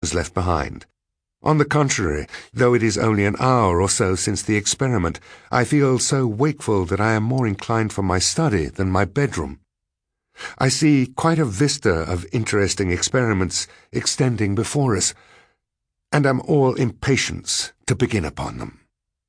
was left behind. On the contrary, though it is only an hour or so since the experiment, I feel so wakeful that I am more inclined for my study than my bedroom. I see quite a vista of interesting experiments extending before us, and am all impatience to begin upon them.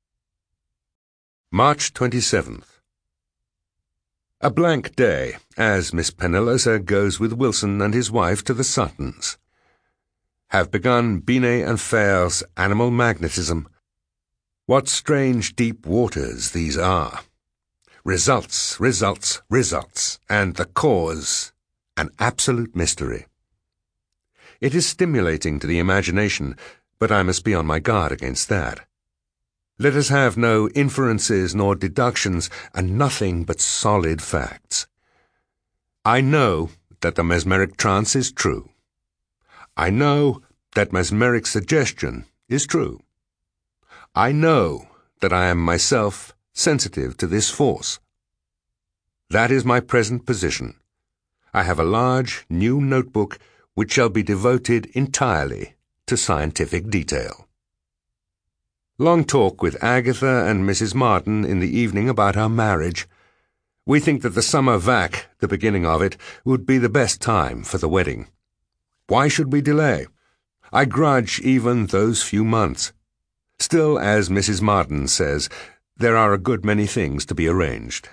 March 27th. A blank day, as Miss Penalosa goes with Wilson and his wife to the Suttons. Have begun Binet and Fere's animal magnetism. What strange deep waters these are. Results, results, results, and the cause, an absolute mystery. It is stimulating to the imagination, but I must be on my guard against that. Let us have no inferences nor deductions, and nothing but solid facts. I know that the mesmeric trance is true. I know that mesmeric suggestion is true. I know that I am myself sensitive to this force. That is my present position. I have a large, new notebook which shall be devoted entirely to scientific detail. Long talk with Agatha and Mrs. Martin in the evening about our marriage. We think that the summer vac, the beginning of it, would be the best time for the wedding. Why should we delay? I grudge even those few months. Still, as Mrs. Martin says, there are a good many things to be arranged.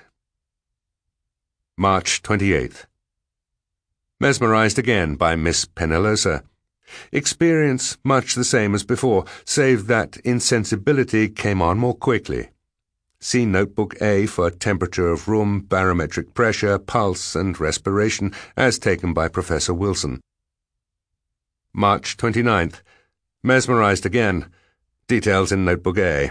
March 28th. Mesmerized again by Miss Penalosa. Experience much the same as before, save that insensibility came on more quickly. See Notebook A for temperature of room, barometric pressure, pulse, and respiration, as taken by Professor Wilson. March 29th. Mesmerized again. Details in Notebook A.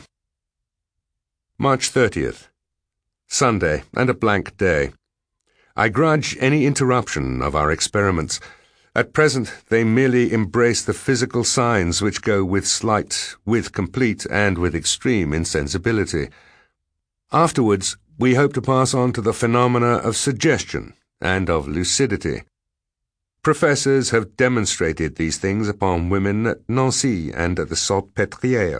March 30th. Sunday, and a blank day. I grudge any interruption of our experiments. At present, they merely embrace the physical signs which go with slight, with complete, and with extreme insensibility. Afterwards, we hope to pass on to the phenomena of suggestion and of lucidity. Professors have demonstrated these things upon women at Nancy and at the Salpêtrière.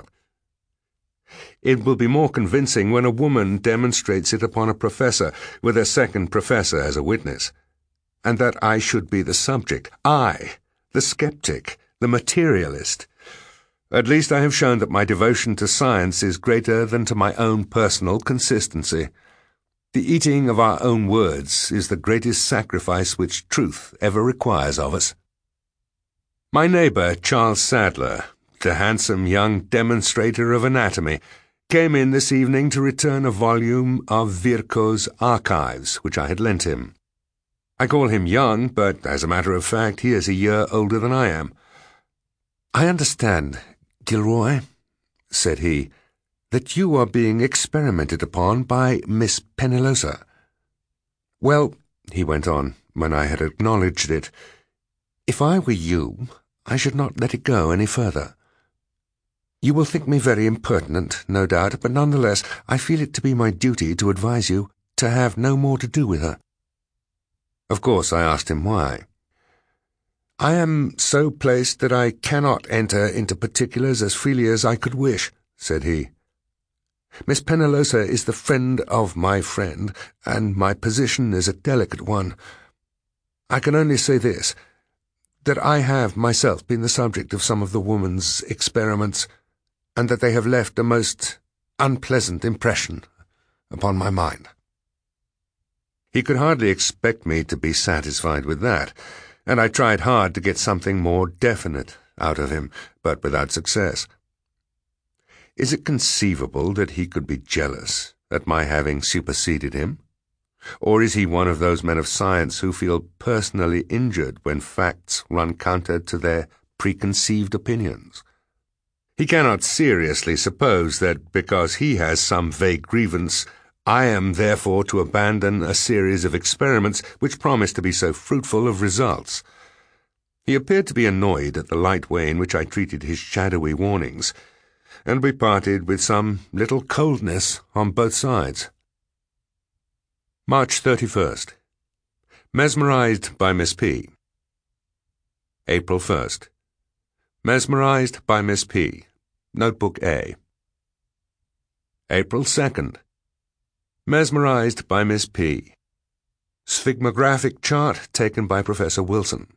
It will be more convincing when a woman demonstrates it upon a professor, with a second professor as a witness. And that I should be the subject, I, the skeptic, the materialist. At least I have shown that my devotion to science is greater than to my own personal consistency. The eating of our own words is the greatest sacrifice which truth ever requires of us. My neighbor, Charles Sadler, the handsome young demonstrator of anatomy, came in this evening to return a volume of Virchow's Archives, which I had lent him. I call him young, but as a matter of fact, he is a year older than I am. "I understand, Gilroy," said he, "that you are being experimented upon by Miss Penalosa. Well," he went on, when I had acknowledged it, "if I were you, I should not let it go any further. You will think me very impertinent, no doubt, but nonetheless I feel it to be my duty to advise you to have no more to do with her." Of course I asked him why. "I am so placed that I cannot enter into particulars as freely as I could wish," said he. "Miss Penalosa is the friend of my friend, and my position is a delicate one. I can only say this, that I have myself been the subject of some of the woman's experiments, and that they have left a most unpleasant impression upon my mind." He could hardly expect me to be satisfied with that, and I tried hard to get something more definite out of him, but without success. Is it conceivable that he could be jealous at my having superseded him? Or is he one of those men of science who feel personally injured when facts run counter to their preconceived opinions? He cannot seriously suppose that because he has some vague grievance, I am therefore to abandon a series of experiments which promise to be so fruitful of results. He appeared to be annoyed at the light way in which I treated his shadowy warnings, and we parted with some little coldness on both sides. March 31st. Mesmerized by Miss P. April 1st. Mesmerized by Miss P. Notebook A. April 2nd. Mesmerized by Miss P. Sphygmographic chart taken by Professor Wilson.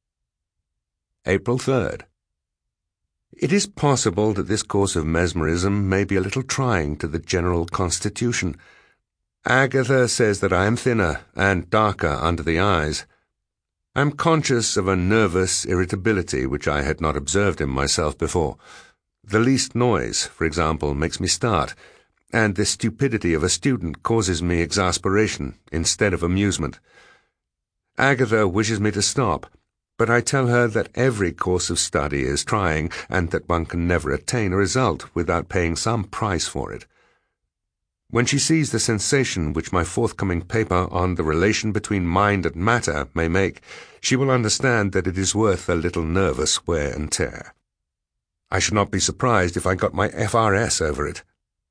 April 3rd. It is possible that this course of mesmerism may be a little trying to the general constitution. Agatha says that I am thinner and darker under the eyes. I am conscious of a nervous irritability which I had not observed in myself before. The least noise, for example, makes me start, and the stupidity of a student causes me exasperation instead of amusement. Agatha wishes me to stop, but I tell her that every course of study is trying, and that one can never attain a result without paying some price for it. When she sees the sensation which my forthcoming paper on the relation between mind and matter may make, she will understand that it is worth a little nervous wear and tear. I should not be surprised if I got my FRS over it.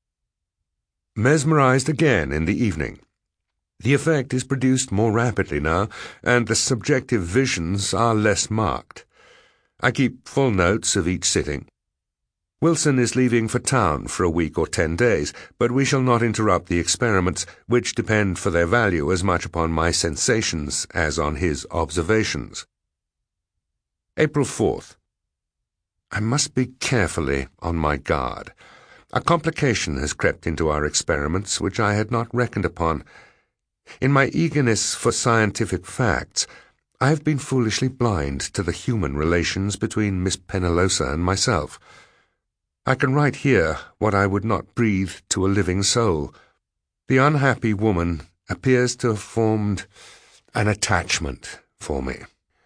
Mesmerized again in the evening. The effect is produced more rapidly now, and the subjective visions are less marked. I keep full notes of each sitting. Wilson is leaving for town for a week or 10 days, but we shall not interrupt the experiments, which depend for their value as much upon my sensations as on his observations. April 4th. I must be carefully on my guard. A complication has crept into our experiments which I had not reckoned upon. In my eagerness for scientific facts, I have been foolishly blind to the human relations between Miss Penalosa and myself. I can write here what I would not breathe to a living soul. The unhappy woman appears to have formed an attachment for me.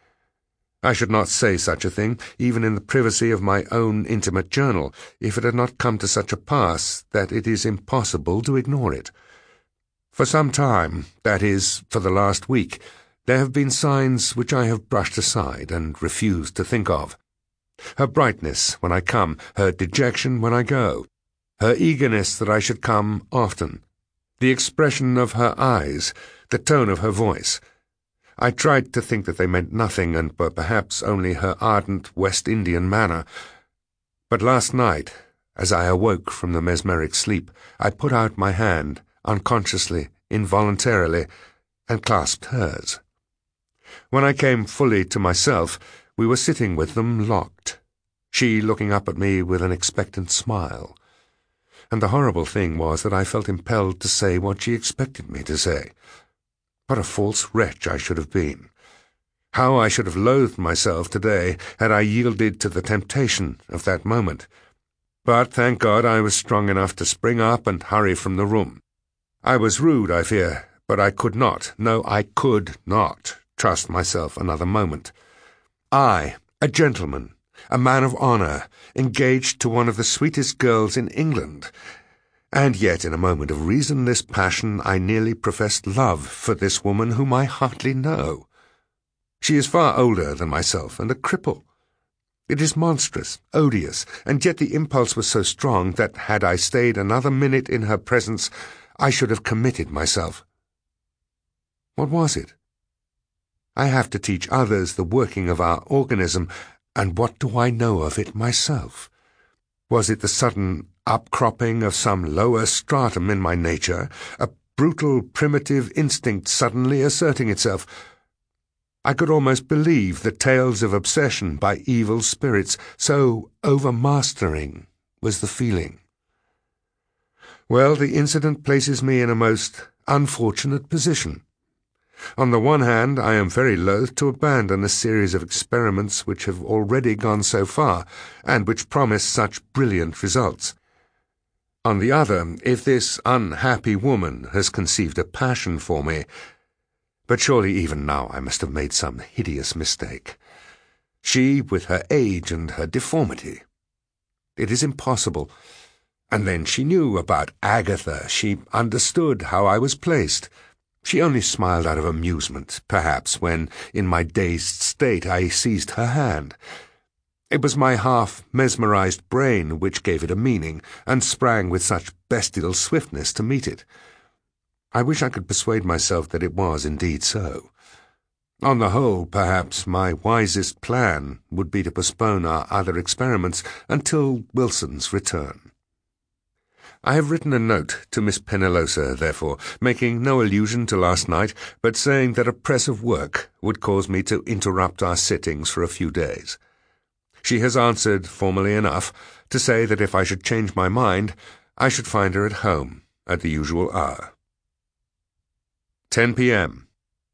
I should not say such a thing, even in the privacy of my own intimate journal, if it had not come to such a pass that it is impossible to ignore it. For some time, that is, for the last week, there have been signs which I have brushed aside and refused to think of. Her brightness when I come, her dejection when I go, her eagerness that I should come often, the expression of her eyes, the tone of her voice. I tried to think that they meant nothing and were perhaps only her ardent West Indian manner. But last night, as I awoke from the mesmeric sleep, I put out my hand, unconsciously, involuntarily, and clasped hers. When I came fully to myself, we were sitting with them locked, she looking up at me with an expectant smile. And the horrible thing was that I felt impelled to say what she expected me to say. What a false wretch I should have been. How I should have loathed myself today had I yielded to the temptation of that moment. But, thank God, I was strong enough to spring up and hurry from the room. I was rude, I fear, but I could not, no, I could not, trust myself another moment. I, a gentleman, a man of honour, engaged to one of the sweetest girls in England, and yet in a moment of reasonless passion I nearly professed love for this woman whom I hardly know. She is far older than myself and a cripple. It is monstrous, odious, and yet the impulse was so strong that had I stayed another minute in her presence, I should have committed myself. What was it? I have to teach others the working of our organism, and what do I know of it myself? Was it the sudden upcropping of some lower stratum in my nature, a brutal primitive instinct suddenly asserting itself? I could almost believe the tales of obsession by evil spirits, so overmastering was the feeling. Well, the incident places me in a most unfortunate position. On the one hand, I am very loath to abandon a series of experiments which have already gone so far, and which promise such brilliant results. On the other, if this unhappy woman has conceived a passion for me, but surely even now I must have made some hideous mistake. She, with her age and her deformity. It is impossible. And then she knew about Agatha. She understood how I was placed. She only smiled out of amusement, perhaps, when, in my dazed state, I seized her hand. It was my half-mesmerized brain which gave it a meaning, and sprang with such bestial swiftness to meet it. I wish I could persuade myself that it was indeed so. On the whole, perhaps my wisest plan would be to postpone our other experiments until Wilson's return. I have written a note to Miss Pennelosa, therefore, making no allusion to last night, but saying that a press of work would cause me to interrupt our sittings for a few days. She has answered formally enough to say that if I should change my mind, I should find her at home at the usual hour. 10 p.m.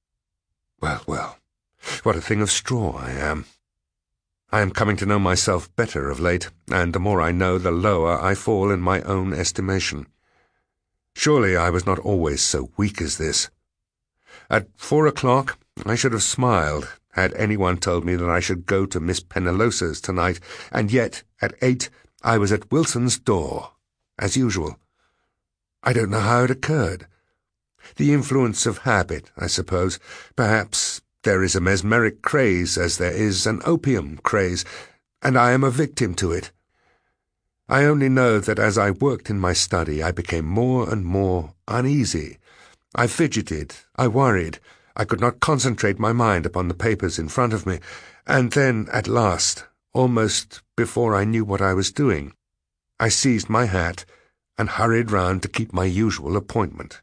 Well, what a thing of straw I am. I am coming to know myself better of late, and the more I know, the lower I fall in my own estimation. Surely I was not always so weak as this. At 4 o'clock I should have smiled had anyone told me that I should go to Miss Pennelosa's tonight, and yet at 8 I was at Wilson's door, as usual. I don't know how it occurred. The influence of habit, I suppose. Perhaps there is a mesmeric craze as there is an opium craze, and I am a victim to it. I only know that as I worked in my study I became more and more uneasy. I fidgeted, I worried, I could not concentrate my mind upon the papers in front of me, and then at last, almost before I knew what I was doing, I seized my hat and hurried round to keep my usual appointment.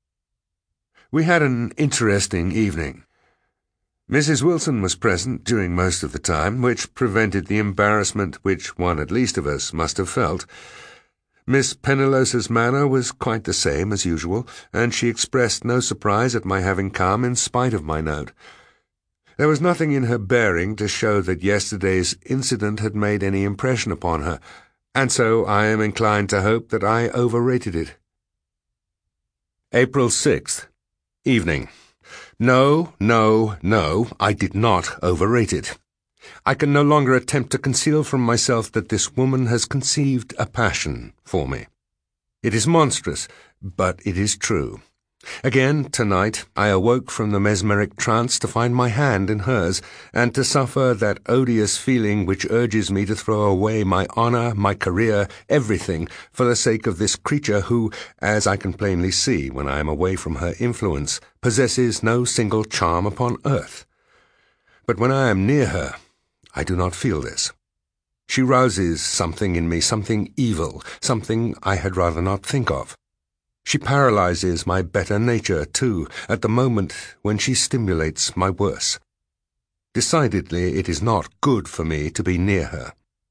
We had an interesting evening. Mrs. Wilson was present during most of the time, which prevented the embarrassment which one at least of us must have felt. Miss Pennelosa's manner was quite the same as usual, and she expressed no surprise at my having come in spite of my note. There was nothing in her bearing to show that yesterday's incident had made any impression upon her, and so I am inclined to hope that I overrated it. April 6th. Evening. No, I did not overrate it. I can no longer attempt to conceal from myself that this woman has conceived a passion for me. It is monstrous, but it is true. Again, tonight, I awoke from the mesmeric trance to find my hand in hers, and to suffer that odious feeling which urges me to throw away my honour, my career, everything, for the sake of this creature who, as I can plainly see when I am away from her influence, possesses no single charm upon earth. But when I am near her, I do not feel this. She rouses something in me, something evil, something I had rather not think of. She paralyzes my better nature, too, at the moment when she stimulates my worse. Decidedly, it is not good for me to be near her.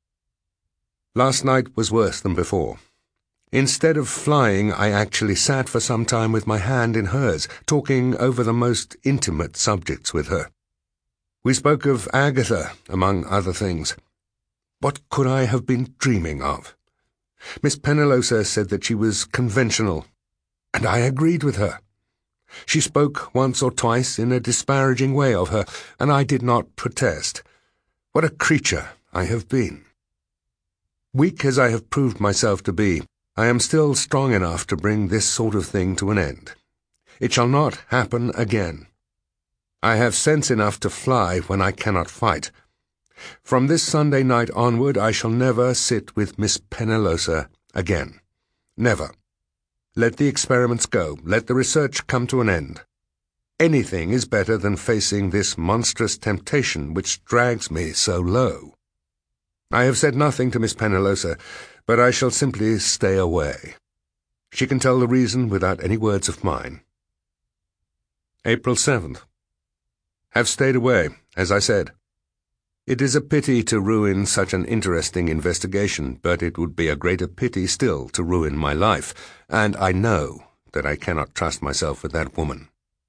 Last night was worse than before. Instead of flying, I actually sat for some time with my hand in hers, talking over the most intimate subjects with her. We spoke of Agatha, among other things. What could I have been dreaming of? Miss Pennelosa said that she was conventional, and I agreed with her. She spoke once or twice in a disparaging way of her, and I did not protest. What a creature I have been! Weak as I have proved myself to be, I am still strong enough to bring this sort of thing to an end. It shall not happen again. I have sense enough to fly when I cannot fight. From this Sunday night onward I shall never sit with Miss Pennelosa again. Never. Let the experiments go. Let the research come to an end. Anything is better than facing this monstrous temptation which drags me so low. I have said nothing to Miss Pennelosa, but I shall simply stay away. She can tell the reason without any words of mine. April 7th. Have stayed away, as I said. It is a pity to ruin such an interesting investigation, but it would be a greater pity still to ruin my life, and I know that I cannot trust myself with that woman.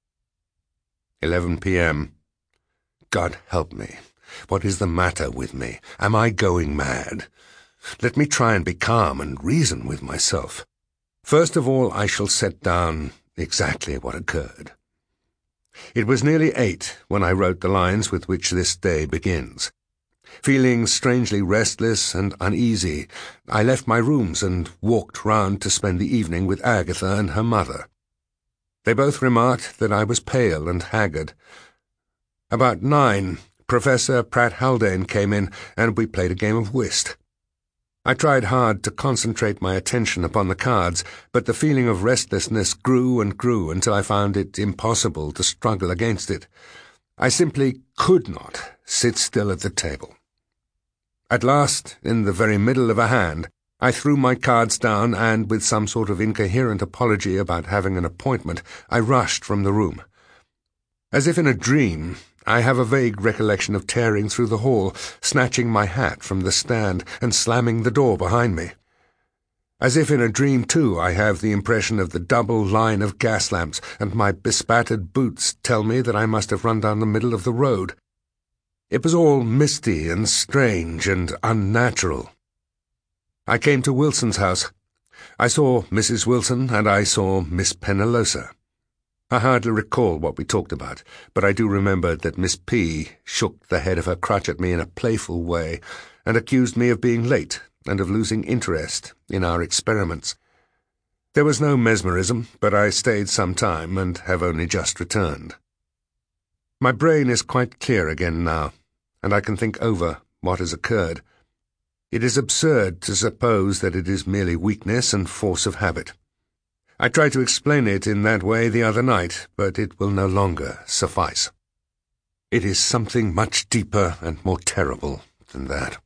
11 p.m. God help me. What is the matter with me? Am I going mad? Let me try and be calm and reason with myself. First of all, I shall set down exactly what occurred. It was nearly 8 when I wrote the lines with which this day begins. Feeling strangely restless and uneasy, I left my rooms and walked round to spend the evening with Agatha and her mother. They both remarked that I was pale and haggard. About 9, Professor Pratt Haldane came in, and we played a game of whist. I tried hard to concentrate my attention upon the cards, but the feeling of restlessness grew and grew until I found it impossible to struggle against it. I simply could not sit still at the table. At last, in the very middle of a hand, I threw my cards down and, with some sort of incoherent apology about having an appointment, I rushed from the room. As if in a dream, I have a vague recollection of tearing through the hall, snatching my hat from the stand and slamming the door behind me. As if in a dream, too, I have the impression of the double line of gas lamps, and my bespattered boots tell me that I must have run down the middle of the road. It was all misty and strange and unnatural. I came to Wilson's house. I saw Mrs. Wilson and I saw Miss Penalosa. I hardly recall what we talked about, but I do remember that Miss P. shook the head of her crutch at me in a playful way and accused me of being late and of losing interest in our experiments. There was no mesmerism, but I stayed some time and have only just returned. My brain is quite clear again now, and I can think over what has occurred. It is absurd to suppose that it is merely weakness and force of habit. I tried to explain it in that way the other night, but it will no longer suffice. It is something much deeper and more terrible than that.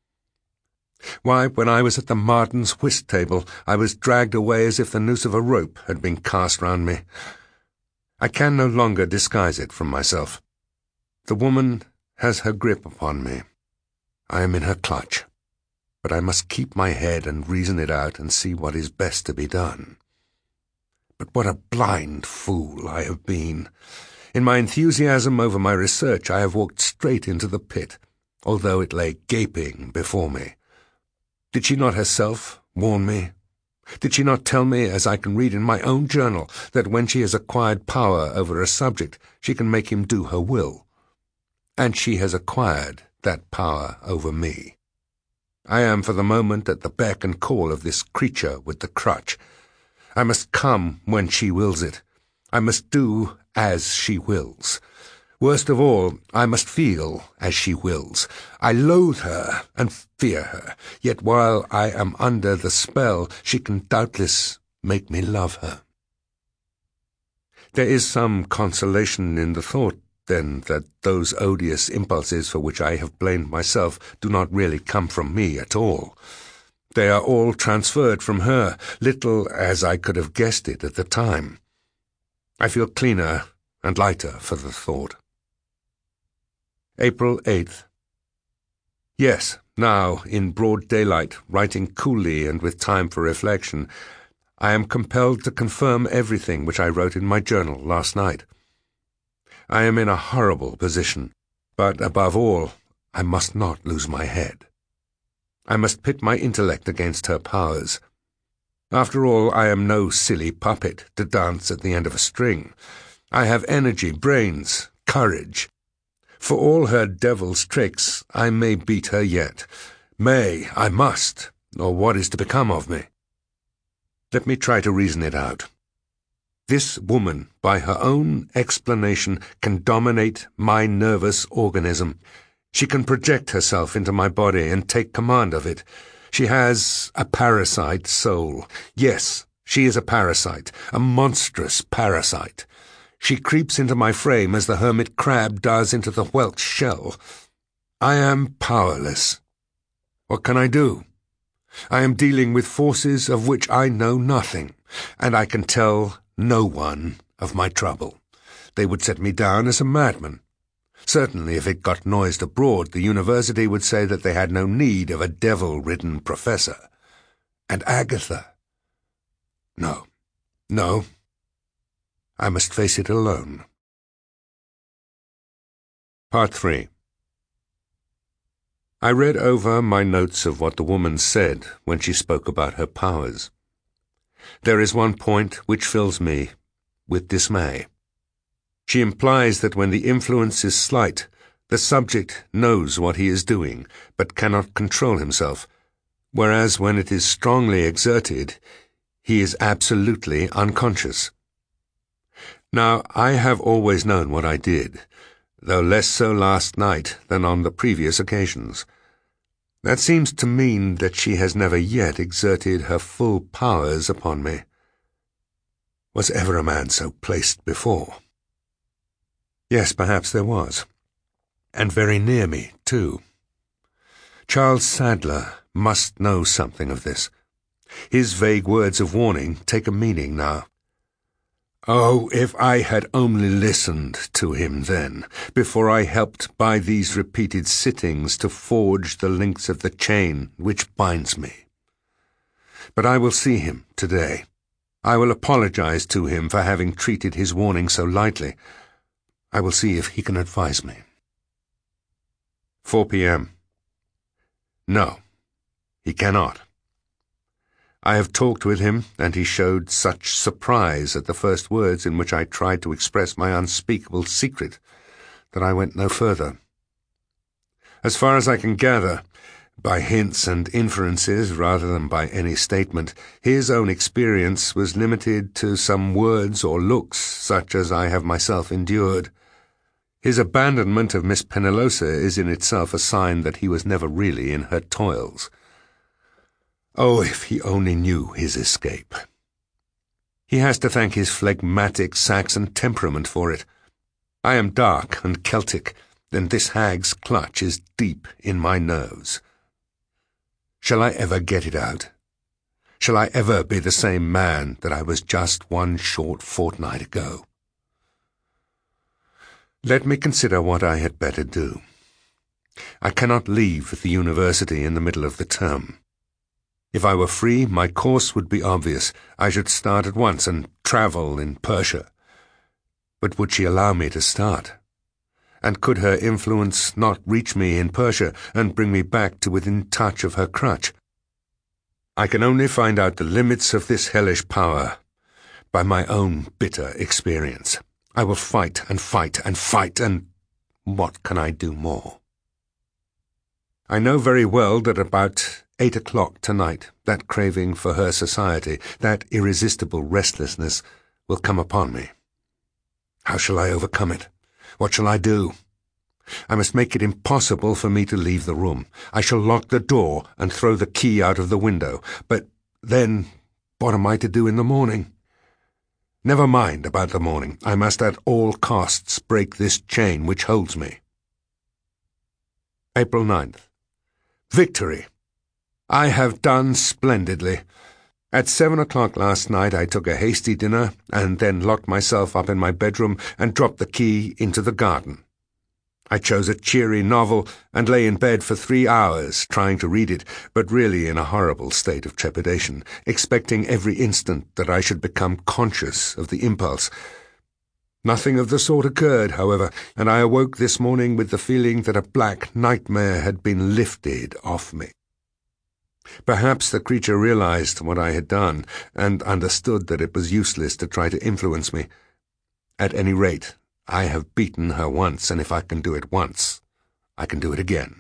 Why, when I was at the Martins' whist table, I was dragged away as if the noose of a rope had been cast round me. I can no longer disguise it from myself. The woman has her grip upon me. I am in her clutch. But I must keep my head and reason it out and see what is best to be done. But what a blind fool I have been. In my enthusiasm over my research, I have walked straight into the pit, although it lay gaping before me. Did she not herself warn me? Did she not tell me, as I can read in my own journal, that when she has acquired power over a subject, she can make him do her will? And she has acquired that power over me. I am for the moment at the beck and call of this creature with the crutch. I must come when she wills it. I must do as she wills. Worst of all, I must feel as she wills. I loathe her and fear her, yet while I am under the spell, she can doubtless make me love her. There is some consolation in the thought, then, that those odious impulses for which I have blamed myself do not really come from me at all. They are all transferred from her, little as I could have guessed it at the time. I feel cleaner and lighter for the thought. April 8th. Yes, now, in broad daylight, writing coolly and with time for reflection, I am compelled to confirm everything which I wrote in my journal last night. I am in a horrible position, but above all, I must not lose my head. I must pit my intellect against her powers. After all, I am no silly puppet to dance at the end of a string. I have energy, brains, courage. For all her devil's tricks, I may beat her yet. I must, or what is to become of me? Let me try to reason it out. This woman, by her own explanation, can dominate my nervous organism. She can project herself into my body and take command of it. She has a parasite soul. Yes, she is a parasite, a monstrous parasite. She creeps into my frame as the hermit crab does into the whelk's shell. I am powerless. What can I do? I am dealing with forces of which I know nothing, and I can tell no one of my trouble. They would set me down as a madman. Certainly, if it got noised abroad, the university would say that they had no need of a devil-ridden professor. And Agatha? No. I must face it alone. Part 3. I read over my notes of what the woman said when she spoke about her powers. There is one point which fills me with dismay. She implies that when the influence is slight, the subject knows what he is doing, but cannot control himself, whereas when it is strongly exerted, he is absolutely unconscious. Now, I have always known what I did, though less so last night than on the previous occasions. That seems to mean that she has never yet exerted her full powers upon me. Was ever a man so placed before? Yes, perhaps there was. And very near me, too. Charles Sadler must know something of this. His vague words of warning take a meaning now. Oh, if I had only listened to him then, before I helped by these repeated sittings to forge the links of the chain which binds me. But I will see him today. I will apologize to him for having treated his warning so lightly. I will see if he can advise me. 4 p.m. No, he cannot. I have talked with him, and he showed such surprise at the first words in which I tried to express my unspeakable secret that I went no further. As far as I can gather, by hints and inferences rather than by any statement, his own experience was limited to some words or looks such as I have myself endured. His abandonment of Miss Penalosa is in itself a sign that he was never really in her toils. Oh, if he only knew his escape. He has to thank his phlegmatic Saxon temperament for it. I am dark and Celtic, and this hag's clutch is deep in my nerves. Shall I ever get it out? Shall I ever be the same man that I was just one short fortnight ago? Let me consider what I had better do. I cannot leave the university in the middle of the term. If I were free, my course would be obvious. I should start at once and travel in Persia. But would she allow me to start? And could her influence not reach me in Persia and bring me back to within touch of her crutch? I can only find out the limits of this hellish power by my own bitter experience. I will fight and fight and fight, and what can I do more? I know very well that about 8 o'clock tonight, that craving for her society, that irresistible restlessness, will come upon me. How shall I overcome it? What shall I do? I must make it impossible for me to leave the room. I shall lock the door and throw the key out of the window. But then, what am I to do in the morning? Never mind about the morning. I must at all costs break this chain which holds me. April 9th. Victory! I have done splendidly. At 7 o'clock last night I took a hasty dinner and then locked myself up in my bedroom and dropped the key into the garden. I chose a cheery novel and lay in bed for 3 hours trying to read it, but really in a horrible state of trepidation, expecting every instant that I should become conscious of the impulse. Nothing of the sort occurred, however, and I awoke this morning with the feeling that a black nightmare had been lifted off me. Perhaps the creature realized what I had done, and understood that it was useless to try to influence me. At any rate, I have beaten her once, and if I can do it once, I can do it again.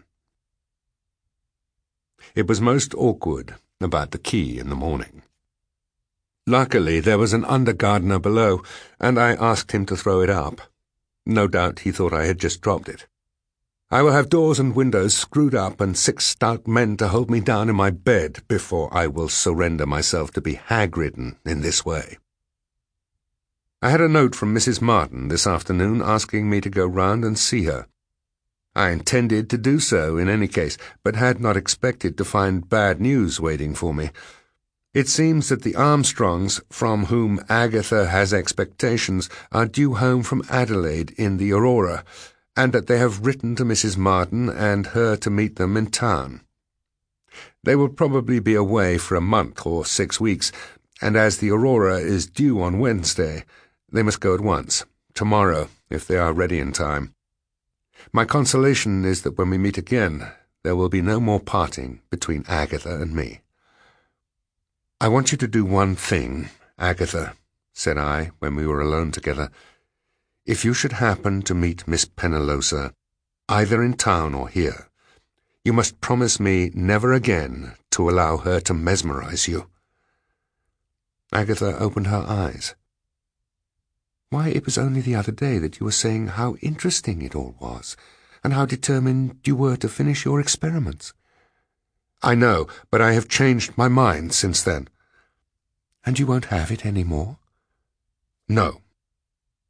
It was most awkward about the key in the morning. Luckily, there was an under-gardener below, and I asked him to throw it up. No doubt he thought I had just dropped it. I will have doors and windows screwed up and 6 stout men to hold me down in my bed before I will surrender myself to be hag-ridden in this way. I had a note from Mrs. Martin this afternoon asking me to go round and see her. I intended to do so in any case, but had not expected to find bad news waiting for me. It seems that the Armstrongs, from whom Agatha has expectations, are due home from Adelaide in the Aurora, and that they have written to Mrs. Martin and her to meet them in town. They will probably be away for a month or 6 weeks, and as the Aurora is due on Wednesday, they must go at once, tomorrow, if they are ready in time. My consolation is that when we meet again, there will be no more parting between Agatha and me. "I want you to do one thing, Agatha," said I, when we were alone together. "If you should happen to meet Miss Penalosa, either in town or here, you must promise me never again to allow her to mesmerize you." Agatha opened her eyes. "Why, it was only the other day that you were saying how interesting it all was, and how determined you were to finish your experiments." "I know, but I have changed my mind since then." "And you won't have it any more?" "No."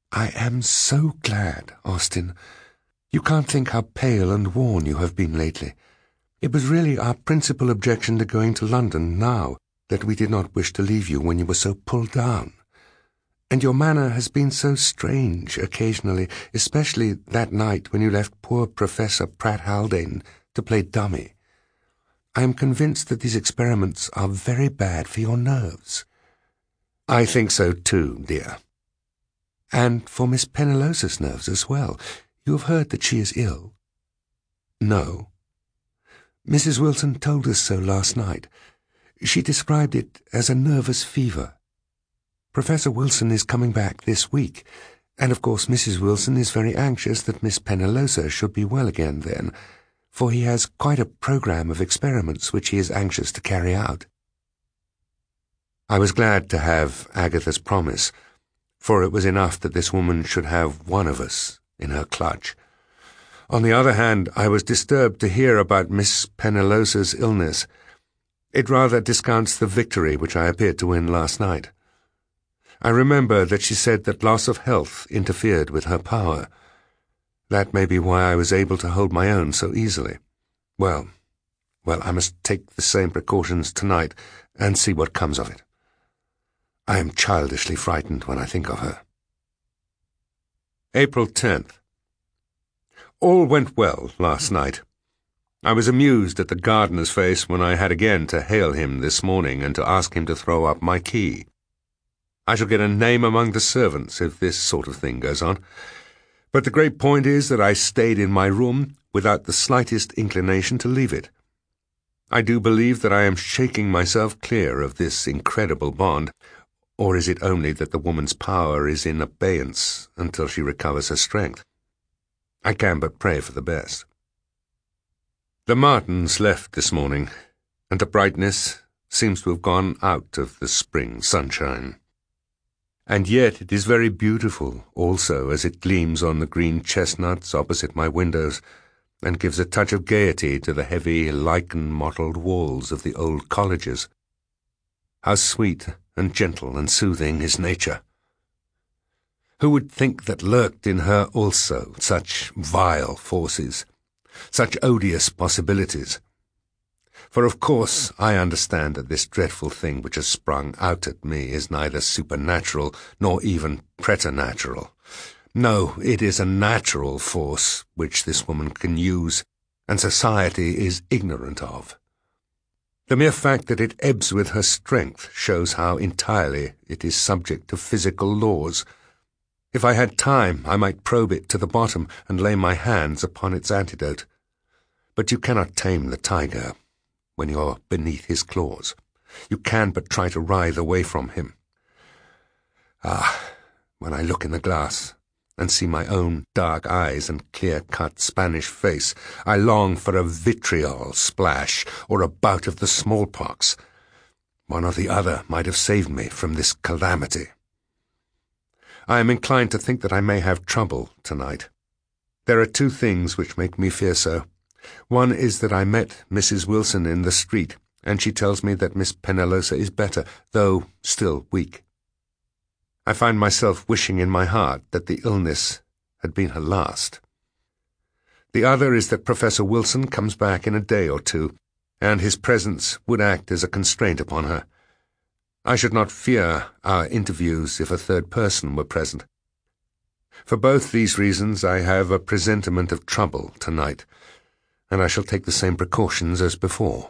I am so glad, Austin. You can't think how pale and worn you have been lately. It was really our principal objection to going to London now that we did not wish to leave you when you were so pulled down. And your manner has been so strange occasionally, especially that night when you left poor Professor Pratt Haldane to play dummy. I am convinced that these experiments are very bad for your nerves. I think so too, dear. And for Miss Penalosa's nerves as well. You have heard that she is ill? No. Mrs. Wilson told us so last night. She described it as a nervous fever. Professor Wilson is coming back this week, and of course Mrs. Wilson is very anxious that Miss Penalosa should be well again then, for he has quite a program of experiments which he is anxious to carry out. I was glad to have Agatha's promise, for it was enough that this woman should have one of us in her clutch. On the other hand, I was disturbed to hear about Miss Penalosa's illness. It rather discounts the victory which I appeared to win last night. I remember that she said that loss of health interfered with her power. That may be why I was able to hold my own so easily. Well, I must take the same precautions tonight and see what comes of it. I am childishly frightened when I think of her. April 10th. All went well last night. I was amused at the gardener's face when I had again to hail him this morning and to ask him to throw up my key. I shall get a name among the servants if this sort of thing goes on. But the great point is that I stayed in my room without the slightest inclination to leave it. I do believe that I am shaking myself clear of this incredible bond, or is it only that the woman's power is in abeyance until she recovers her strength? I can but pray for the best. The Martins left this morning, and the brightness seems to have gone out of the spring sunshine. And yet it is very beautiful also as it gleams on the green chestnuts opposite my windows, and gives a touch of gaiety to the heavy lichen-mottled walls of the old colleges. How sweet and gentle and soothing is nature! Who would think that lurked in her also such vile forces, such odious possibilities? For of course I understand that this dreadful thing which has sprung out at me is neither supernatural nor even preternatural. No, it is a natural force which this woman can use, and society is ignorant of. The mere fact that it ebbs with her strength shows how entirely it is subject to physical laws. If I had time, I might probe it to the bottom and lay my hands upon its antidote. But you cannot tame the tiger when you're beneath his claws. You can but try to writhe away from him. When I look in the glass and see my own dark eyes and clear-cut Spanish face, I long for a vitriol splash or a bout of the smallpox. One or the other might have saved me from this calamity. I am inclined to think that I may have trouble tonight. There are two things which make me fear so. One is that I met Mrs. Wilson in the street, and she tells me that Miss Penalosa is better, though still weak. I find myself wishing in my heart that the illness had been her last. The other is that Professor Wilson comes back in a day or two, and his presence would act as a constraint upon her. I should not fear our interviews if a third person were present. For both these reasons I have a presentiment of trouble tonight, and I shall take the same precautions as before.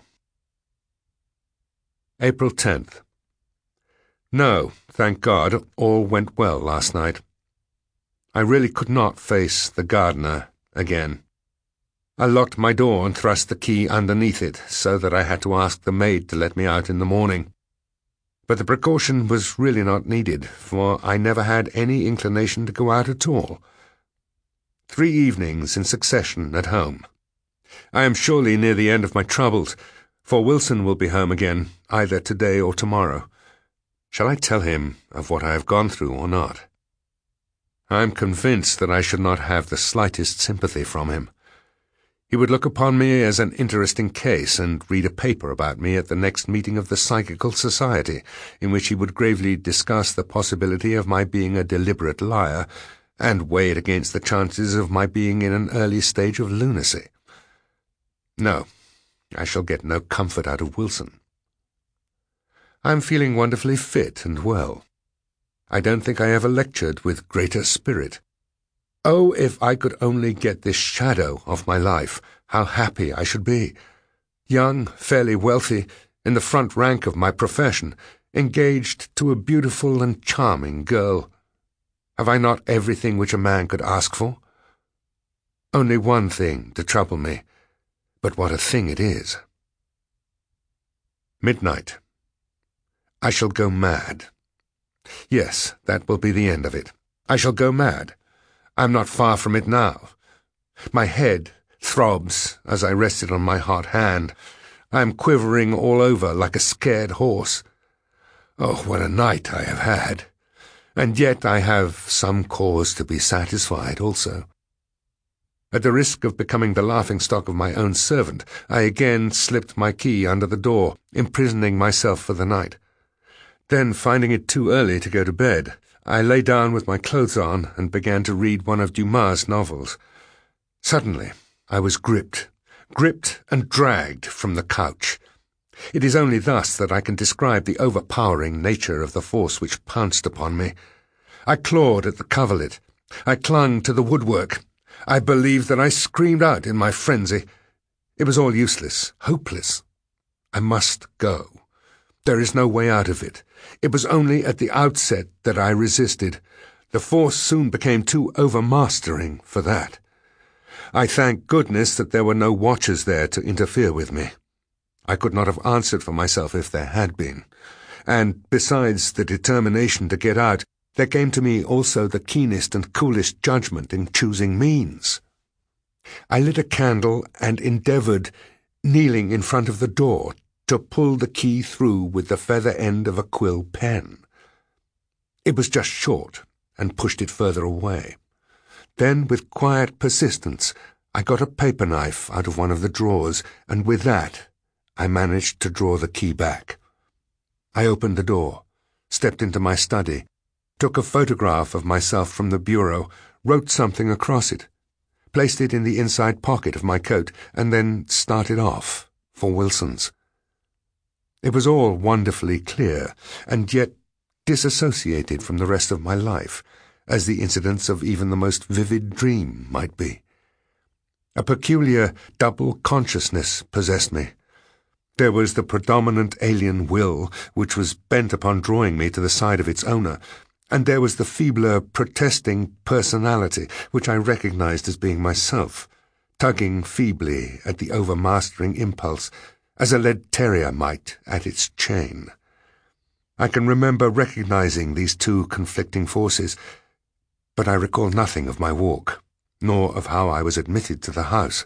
April 10th. No, thank God, all went well last night. I really could not face the gardener again. I locked my door and thrust the key underneath it, so that I had to ask the maid to let me out in the morning. But the precaution was really not needed, for I never had any inclination to go out at all. 3 evenings in succession at home. I am surely near the end of my troubles, for Wilson will be home again, either today or tomorrow. Shall I tell him of what I have gone through or not? I am convinced that I should not have the slightest sympathy from him. He would look upon me as an interesting case and read a paper about me at the next meeting of the Psychical Society, in which he would gravely discuss the possibility of my being a deliberate liar and weigh it against the chances of my being in an early stage of lunacy. No, I shall get no comfort out of Wilson. I am feeling wonderfully fit and well. I don't think I ever lectured with greater spirit. Oh, if I could only get this shadow off my life, how happy I should be. Young, fairly wealthy, in the front rank of my profession, engaged to a beautiful and charming girl. Have I not everything which a man could ask for? Only one thing to trouble me, but what a thing it is. Midnight. I shall go mad. Yes, that will be the end of it. I shall go mad. I'm not far from it now. My head throbs as I rest it on my hot hand. I am quivering all over like a scared horse. Oh, what a night I have had! And yet I have some cause to be satisfied also. At the risk of becoming the laughing-stock of my own servant, I again slipped my key under the door, imprisoning myself for the night. Then, finding it too early to go to bed, I lay down with my clothes on and began to read one of Dumas' novels. Suddenly, I was gripped and dragged from the couch. It is only thus that I can describe the overpowering nature of the force which pounced upon me. I clawed at the coverlet. I clung to the woodwork. I believe that I screamed out in my frenzy. It was all useless, hopeless. I must go. There is no way out of it. It was only at the outset that I resisted. The force soon became too overmastering for that. I thank goodness that there were no watchers there to interfere with me. I could not have answered for myself if there had been. And besides the determination to get out, there came to me also the keenest and coolest judgment in choosing means. I lit a candle and endeavoured, kneeling in front of the door, to pull the key through with the feather end of a quill pen. It was just short, and pushed it further away. Then, with quiet persistence, I got a paper knife out of one of the drawers, and with that I managed to draw the key back. I opened the door, stepped into my study, took a photograph of myself from the bureau, wrote something across it, placed it in the inside pocket of my coat, and then started off for Wilson's. It was all wonderfully clear, and yet disassociated from the rest of my life, as the incidents of even the most vivid dream might be. A peculiar double consciousness possessed me. There was the predominant alien will, which was bent upon drawing me to the side of its owner, and there was the feebler, protesting personality, which I recognized as being myself, tugging feebly at the overmastering impulse, as a lead terrier might at its chain. I can remember recognizing these two conflicting forces, but I recall nothing of my walk, nor of how I was admitted to the house.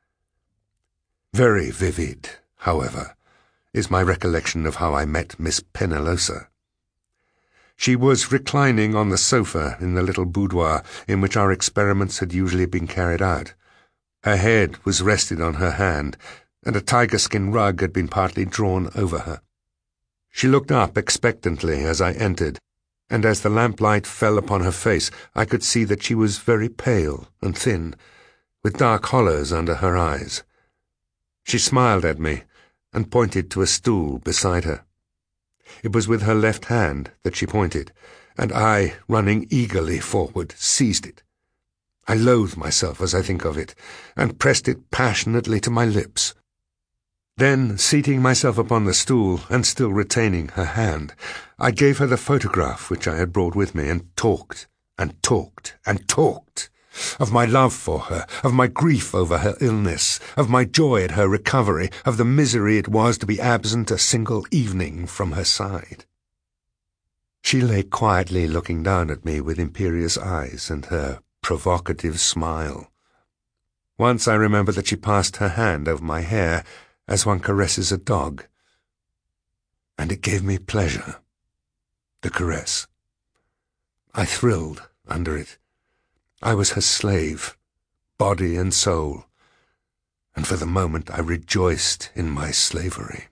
Very vivid, however, is my recollection of how I met Miss Penalosa. She was reclining on the sofa in the little boudoir in which our experiments had usually been carried out. Her head was rested on her hand, and a tiger-skin rug had been partly drawn over her. She looked up expectantly as I entered, and as the lamplight fell upon her face, I could see that she was very pale and thin, with dark hollows under her eyes. She smiled at me, and pointed to a stool beside her. It was with her left hand that she pointed, and I, running eagerly forward, seized it. I loathe myself as I think of it, and pressed it passionately to my lips. Then, seating myself upon the stool, and still retaining her hand, I gave her the photograph which I had brought with me, and talked, and talked, and talked, of my love for her, of my grief over her illness, of my joy at her recovery, of the misery it was to be absent a single evening from her side. She lay quietly looking down at me with imperious eyes and her provocative smile. Once I remember that she passed her hand over my hair, as one caresses a dog, and it gave me pleasure, the caress. I thrilled under it. I was her slave, body and soul. and for the moment I rejoiced in my slavery.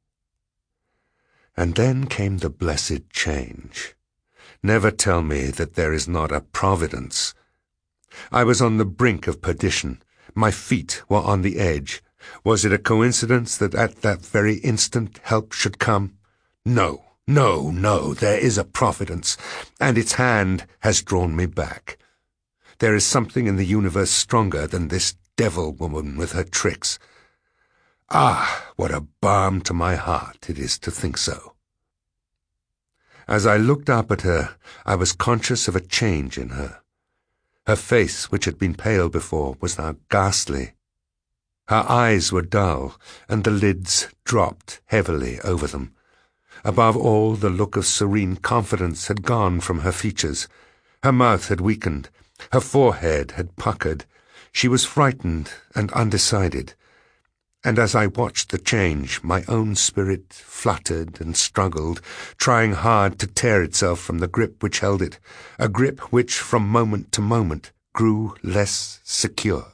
And then came the blessed change. Never tell me that there is not a providence. I was on the brink of perdition. My feet were on the edge. Was it a coincidence that at that very instant help should come? No, no, no, there is a providence, and its hand has drawn me back. There is something in the universe stronger than this devil woman with her tricks. Ah, what a balm to my heart it is to think so. As I looked up at her, I was conscious of a change in her. Her face, which had been pale before, was now ghastly. Her eyes were dull, and the lids dropped heavily over them. Above all, the look of serene confidence had gone from her features. Her mouth had weakened. Her forehead had puckered. She was frightened and undecided. And as I watched the change, my own spirit fluttered and struggled, trying hard to tear itself from the grip which held it, a grip which, from moment to moment, grew less secure.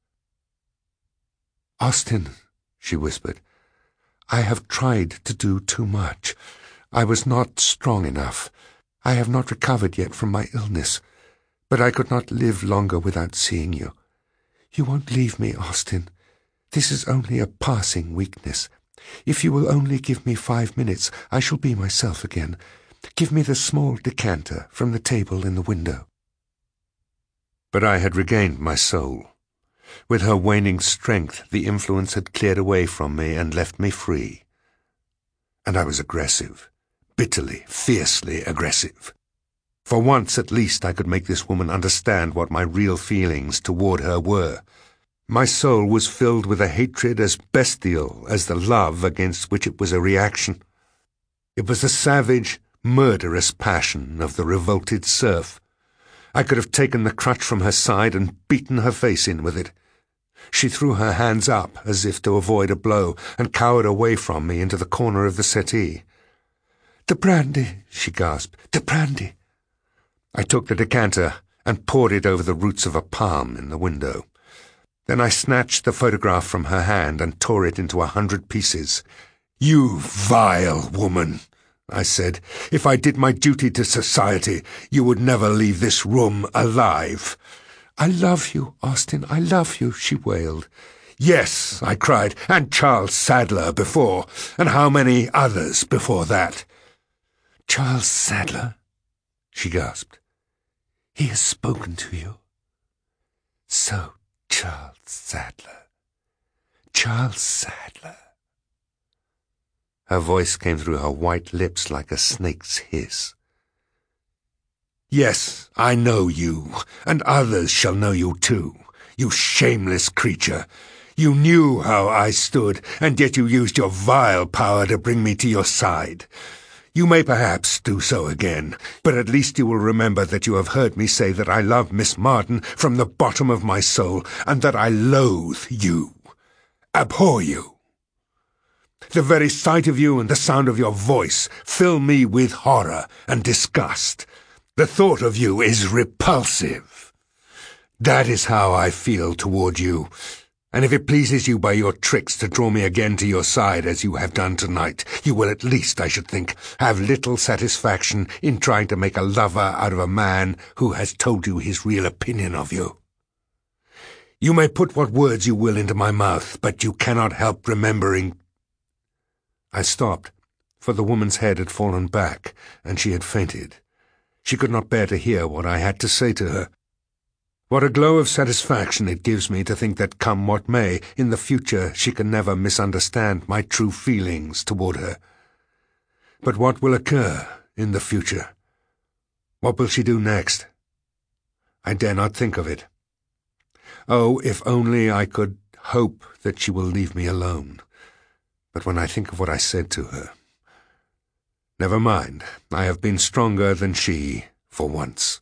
"Austin," she whispered, "I have tried to do too much. I was not strong enough. I have not recovered yet from my illness, but I could not live longer without seeing you. You won't leave me, Austin. This is only a passing weakness. If you will only give me 5 minutes, I shall be myself again. Give me the small decanter from the table in the window." But I had regained my soul. With her waning strength, the influence had cleared away from me and left me free. And I was aggressive, bitterly, fiercely aggressive. For once at least I could make this woman understand what my real feelings toward her were. My soul was filled with a hatred as bestial as the love against which it was a reaction. It was the savage, murderous passion of the revolted serf. I could have taken the crutch from her side and beaten her face in with it. She threw her hands up as if to avoid a blow, and cowered away from me into the corner of the settee. "The brandy," she gasped, "the brandy." I took the decanter and poured it over the roots of a palm in the window. Then I snatched the photograph from her hand and tore it into 100 pieces. "You vile woman," I said. "If I did my duty to society, you would never leave this room alive." "I love you, Austin, I love you," she wailed. "Yes," I cried, "and Charles Sadler before, and how many others before that?" "Charles Sadler?" she gasped. "He has spoken to you?" "So, Charles Sadler. Charles Sadler." Her voice came through her white lips like a snake's hiss. "Yes, I know you, and others shall know you too, you shameless creature. You knew how I stood, and yet you used your vile power to bring me to your side. You may perhaps do so again, but at least you will remember that you have heard me say that I love Miss Martin from the bottom of my soul, and that I loathe you, abhor you. The very sight of you and the sound of your voice fill me with horror and disgust. The thought of you is repulsive. That is how I feel toward you. And if it pleases you by your tricks to draw me again to your side as you have done tonight, you will at least, I should think, have little satisfaction in trying to make a lover out of a man who has told you his real opinion of you. You may put what words you will into my mouth, but you cannot help remembering—" I stopped, for the woman's head had fallen back, and she had fainted. She could not bear to hear what I had to say to her. What a glow of satisfaction it gives me to think that, come what may, in the future she can never misunderstand my true feelings toward her. But what will occur in the future? What will she do next? I dare not think of it. Oh, if only I could hope that she will leave me alone. But when I think of what I said to her— Never mind, I have been stronger than she for once.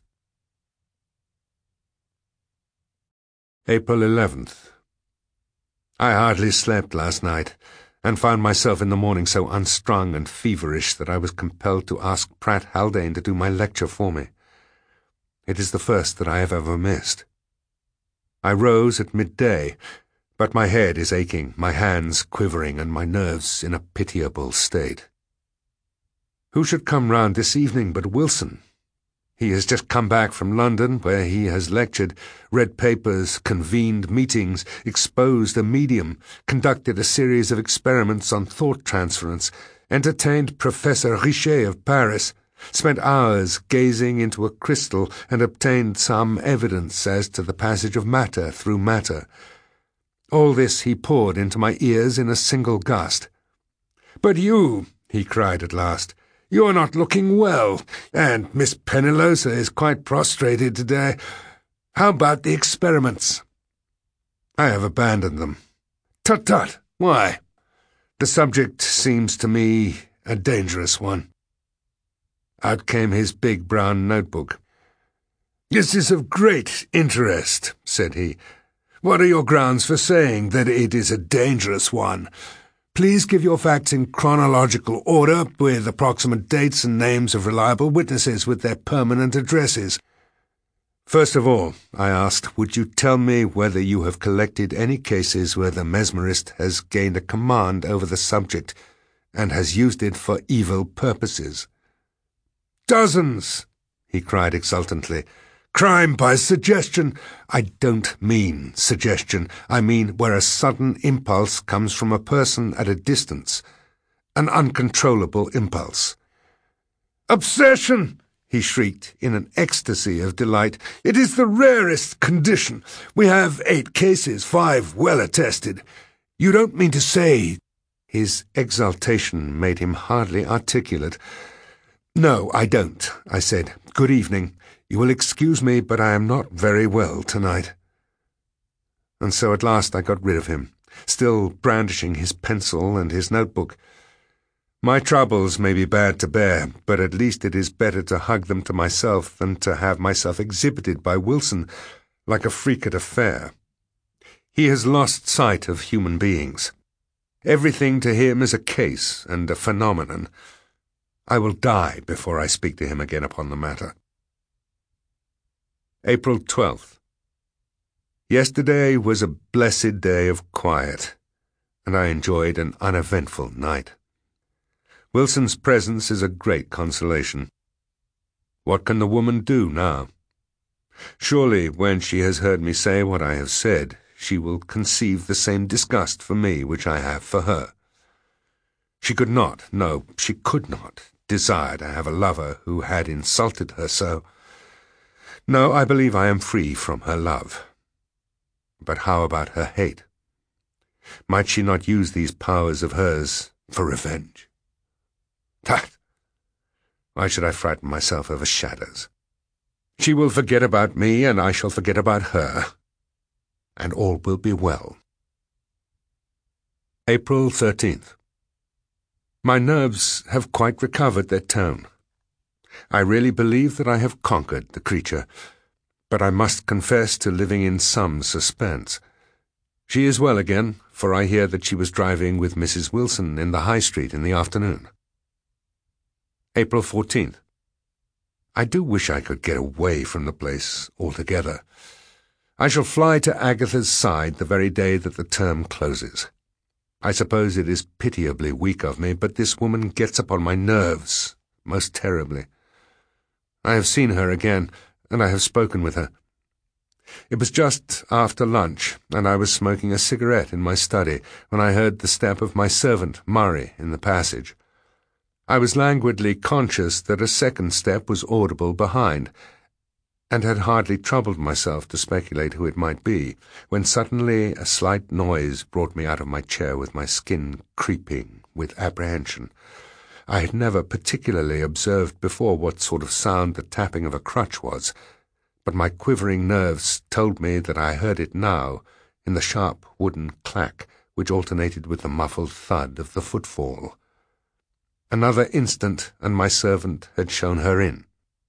April 11th. I hardly slept last night, and found myself in the morning so unstrung and feverish that I was compelled to ask Pratt Haldane to do my lecture for me. It is the first that I have ever missed. I rose at midday, But my head is aching, my hands quivering, and my nerves in a pitiable state. Who should come round this evening but Wilson? He has just come back from London, where he has lectured, read papers, convened meetings, exposed a medium, conducted a series of experiments on thought transference, entertained Professor Richet of Paris, spent hours gazing into a crystal, and obtained some evidence as to the passage of matter through matter. All this he poured into my ears in a single gust. "But you," he cried at last, "you are not looking well, and Miss Pennelosa is quite prostrated today. How about the experiments?" "I have abandoned them." "Tut-tut! Why?" "The subject seems to me a dangerous one." Out came his big brown notebook. "This is of great interest," said he. "What are your grounds for saying that it is a dangerous one? Please give your facts in chronological order, with approximate dates and names of reliable witnesses with their permanent addresses." "First of all," I asked, "would you tell me whether you have collected any cases where the mesmerist has gained a command over the subject and has used it for evil purposes?" "Dozens!" he cried exultantly. "Crime by suggestion." "I don't mean suggestion. I mean where a sudden impulse comes from a person at a distance. An uncontrollable impulse." "Obsession!" he shrieked in an ecstasy of delight. "It is the rarest condition. We have 8 cases, 5 well attested. You don't mean to say—" His exultation made him hardly articulate. "No, I don't," I said. "Good evening. You will excuse me, but I am not very well tonight." And so at last I got rid of him, still brandishing his pencil and his notebook. My troubles may be bad to bear, but at least it is better to hug them to myself than to have myself exhibited by Wilson like a freak at a fair. He has lost sight of human beings. Everything to him is a case and a phenomenon. I will die before I speak to him again upon the matter. April 12th. Yesterday was a blessed day of quiet, and I enjoyed an uneventful night. Wilson's presence is a great consolation. What can the woman do now? Surely, when she has heard me say what I have said, she will conceive the same disgust for me which I have for her. She could not, no, she could not, desire to have a lover who had insulted her so. No, I believe I am free from her love. But how about her hate? Might she not use these powers of hers for revenge? That! Why should I frighten myself over shadows? She will forget about me, and I shall forget about her, and all will be well. April 13th. My nerves have quite recovered their tone. I really believe that I have conquered the creature, but I must confess to living in some suspense. She is well again, for I hear that she was driving with Mrs. Wilson in the High Street in the afternoon. April 14th. I do wish I could get away from the place altogether. I shall fly to Agatha's side the very day that the term closes. I suppose it is pitiably weak of me, but this woman gets upon my nerves most terribly. I have seen her again, and I have spoken with her. It was just after lunch, and I was smoking a cigarette in my study when I heard the step of my servant, Murray, in the passage. I was languidly conscious that a second step was audible behind, and had hardly troubled myself to speculate who it might be, when suddenly a slight noise brought me out of my chair with my skin creeping with apprehension. I had never particularly observed before what sort of sound the tapping of a crutch was, but my quivering nerves told me that I heard it now in the sharp wooden clack which alternated with the muffled thud of the footfall. Another instant, and my servant had shown her in.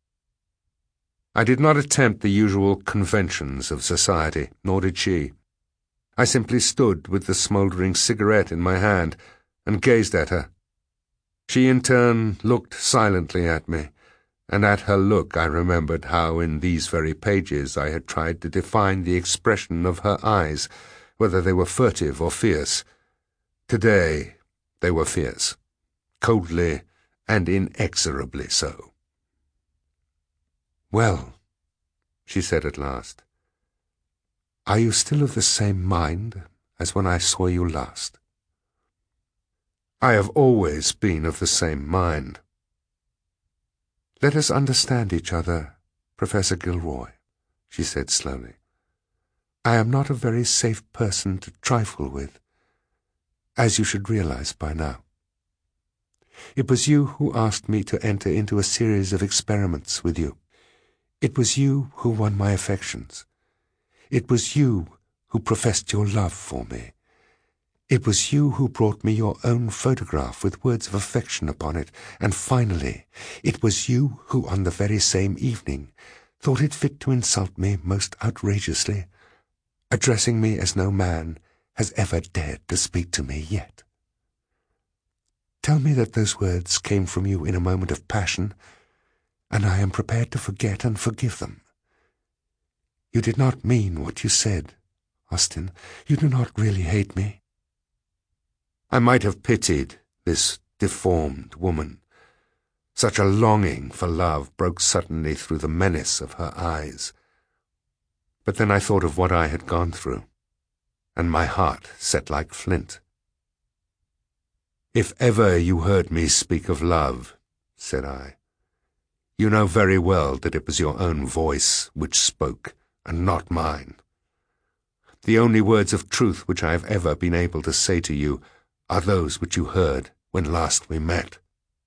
I did not attempt the usual conventions of society, nor did she. I simply stood with the smouldering cigarette in my hand and gazed at her. She in turn looked silently at me, and at her look I remembered how in these very pages I had tried to define the expression of her eyes, whether they were furtive or fierce. Today they were fierce, coldly and inexorably so. "Well," she said at last, "are you still of the same mind as when I saw you last?" "I have always been of the same mind." "Let us understand each other, Professor Gilroy," she said slowly. "I am not a very safe person to trifle with, as you should realize by now. It was you who asked me to enter into a series of experiments with you. It was you who won my affections. It was you who professed your love for me. It was you who brought me your own photograph with words of affection upon it, and finally, it was you who on the very same evening thought it fit to insult me most outrageously, addressing me as no man has ever dared to speak to me yet. Tell me that those words came from you in a moment of passion, and I am prepared to forget and forgive them. You did not mean what you said, Austin. You do not really hate me." I might have pitied this deformed woman. Such a longing for love broke suddenly through the menace of her eyes. But then I thought of what I had gone through, and my heart set like flint. "If ever you heard me speak of love," said I, "you know very well that it was your own voice which spoke, and not mine. The only words of truth which I have ever been able to say to you are those which you heard when last we met."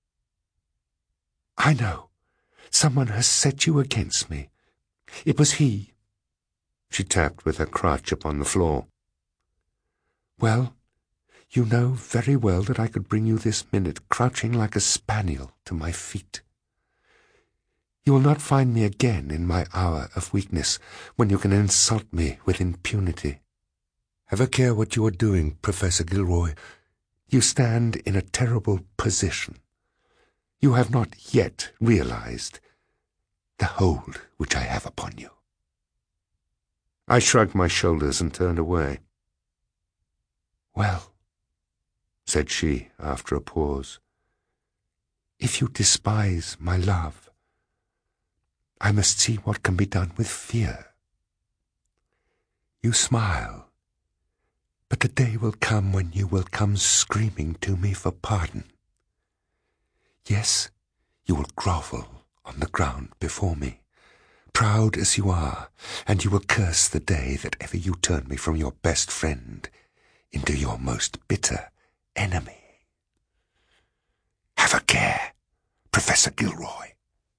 "I know. Someone has set you against me. It was he." She tapped with her crutch upon the floor. "Well, you know very well that I could bring you this minute crouching like a spaniel to my feet. You will not find me again in my hour of weakness, when you can insult me with impunity. Have a care what you are doing, Professor Gilroy. You stand in a terrible position. You have not yet realized the hold which I have upon you." I shrugged my shoulders and turned away. "Well," said she after a pause, "if you despise my love, I must see what can be done with fear. You smile, but the day will come when you will come screaming to me for pardon. Yes, you will grovel on the ground before me, proud as you are, and you will curse the day that ever you turned me from your best friend into your most bitter enemy. Have a care, Professor Gilroy."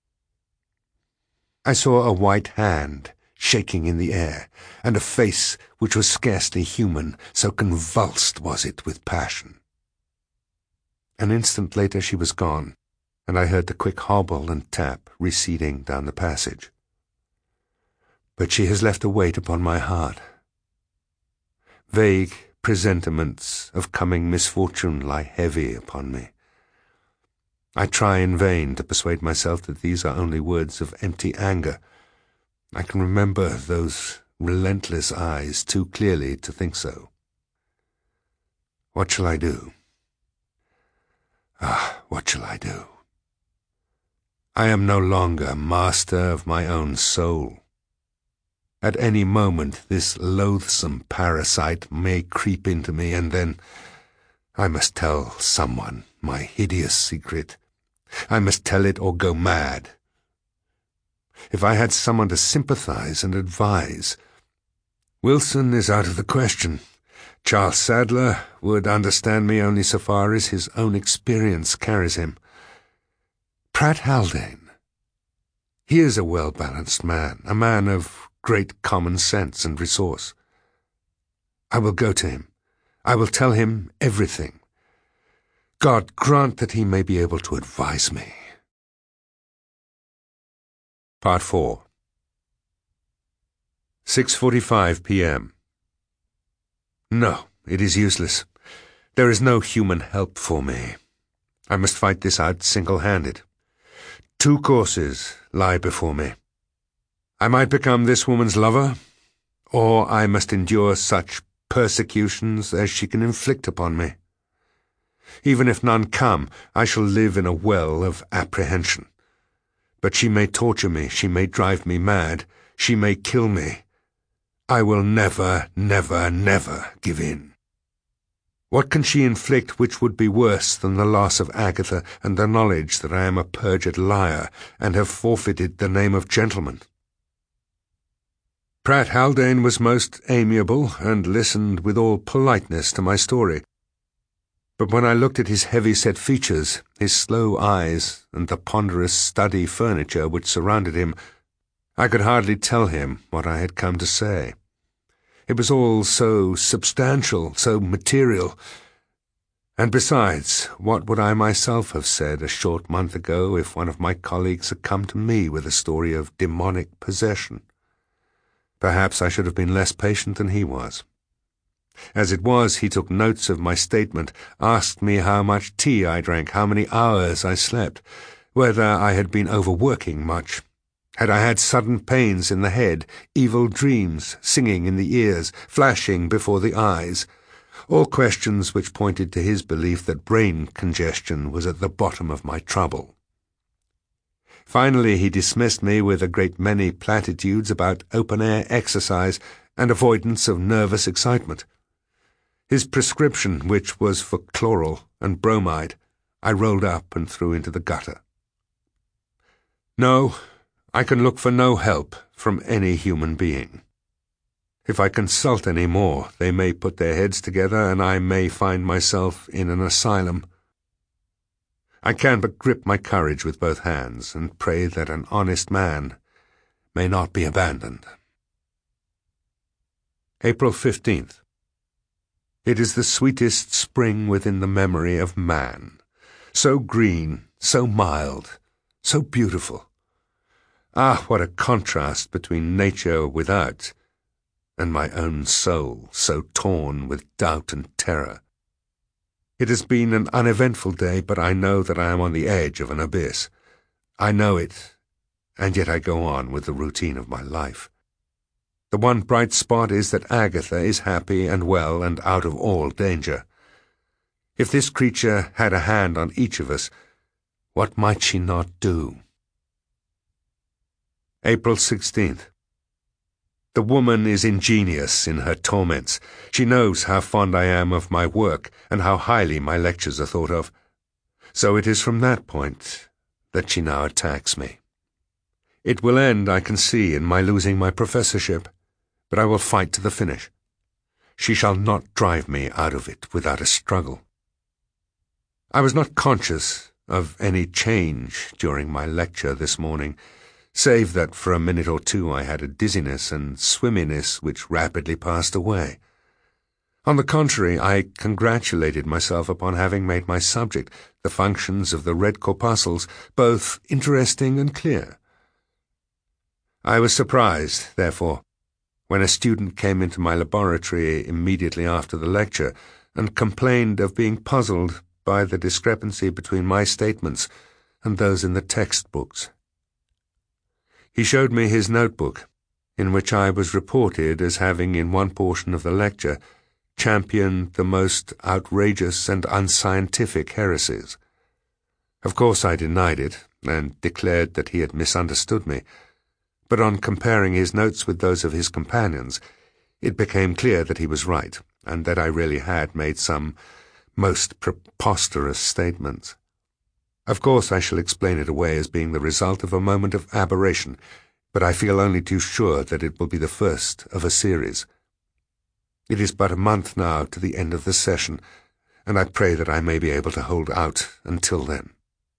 I saw a white hand shaking in the air, and a face which was scarcely human, so convulsed was it with passion. An instant later she was gone, and I heard the quick hobble and tap receding down the passage. But she has left a weight upon my heart. Vague presentiments of coming misfortune lie heavy upon me. I try in vain to persuade myself that these are only words of empty anger. I can remember those relentless eyes too clearly to think so. What shall I do? What shall I do? I am no longer master of my own soul. At any moment this loathsome parasite may creep into me, and then I must tell someone my hideous secret. I must tell it or go mad. If I had someone to sympathize and advise. Wilson is out of the question. Charles Sadler would understand me only so far as his own experience carries him. Pratt Haldane. He is a well-balanced man, a man of great common sense and resource. I will go to him. I will tell him everything. God grant that he may be able to advise me. Part 4. 6:45 p.m. No, it is useless. There is no human help for me. I must fight this out single-handed. 2 courses lie before me. I might become this woman's lover, or I must endure such persecutions as she can inflict upon me. Even if none come, I shall live in a well of apprehension. But she may torture me, she may drive me mad, she may kill me. I will never, never, never give in. What can she inflict which would be worse than the loss of Agatha and the knowledge that I am a perjured liar and have forfeited the name of gentleman? Pratt Haldane was most amiable and listened with all politeness to my story. But when I looked at his heavy-set features, his slow eyes, and the ponderous study furniture which surrounded him, I could hardly tell him what I had come to say. It was all so substantial, so material. And besides, what would I myself have said a short month ago if one of my colleagues had come to me with a story of demonic possession? Perhaps I should have been less patient than he was. As it was, he took notes of my statement, asked me how much tea I drank, how many hours I slept, whether I had been overworking much. Had I had sudden pains in the head, evil dreams, singing in the ears, flashing before the eyes? All questions which pointed to his belief that brain congestion was at the bottom of my trouble. Finally, he dismissed me with a great many platitudes about open-air exercise and avoidance of nervous excitement. His prescription, which was for chloral and bromide, I rolled up and threw into the gutter. No, I can look for no help from any human being. If I consult any more, they may put their heads together and I may find myself in an asylum. I can but grip my courage with both hands and pray that an honest man may not be abandoned. April 15th. It is the sweetest spring within the memory of man. So green, so mild, so beautiful. Ah, what a contrast between nature without and my own soul, so torn with doubt and terror. It has been an uneventful day, but I know that I am on the edge of an abyss. I know it, and yet I go on with the routine of my life. The one bright spot is that Agatha is happy and well and out of all danger. If this creature had a hand on each of us, what might she not do? April 16th. The woman is ingenious in her torments. She knows how fond I am of my work and how highly my lectures are thought of. So it is from that point that she now attacks me. It will end, I can see, in my losing my professorship, but I will fight to the finish. She shall not drive me out of it without a struggle. I was not conscious of any change during my lecture this morning, save that for a minute or two I had a dizziness and swimminess which rapidly passed away. On the contrary, I congratulated myself upon having made my subject, the functions of the red corpuscles, both interesting and clear. I was surprised, therefore, when a student came into my laboratory immediately after the lecture and complained of being puzzled by the discrepancy between my statements and those in the textbooks. He showed me his notebook, in which I was reported as having in one portion of the lecture championed the most outrageous and unscientific heresies. Of course I denied it, and declared that he had misunderstood me, but on comparing his notes with those of his companions, it became clear that he was right, and that I really had made some most preposterous statements. Of course I shall explain it away as being the result of a moment of aberration, but I feel only too sure that it will be the first of a series. It is but a month now to the end of the session, and I pray that I may be able to hold out until then.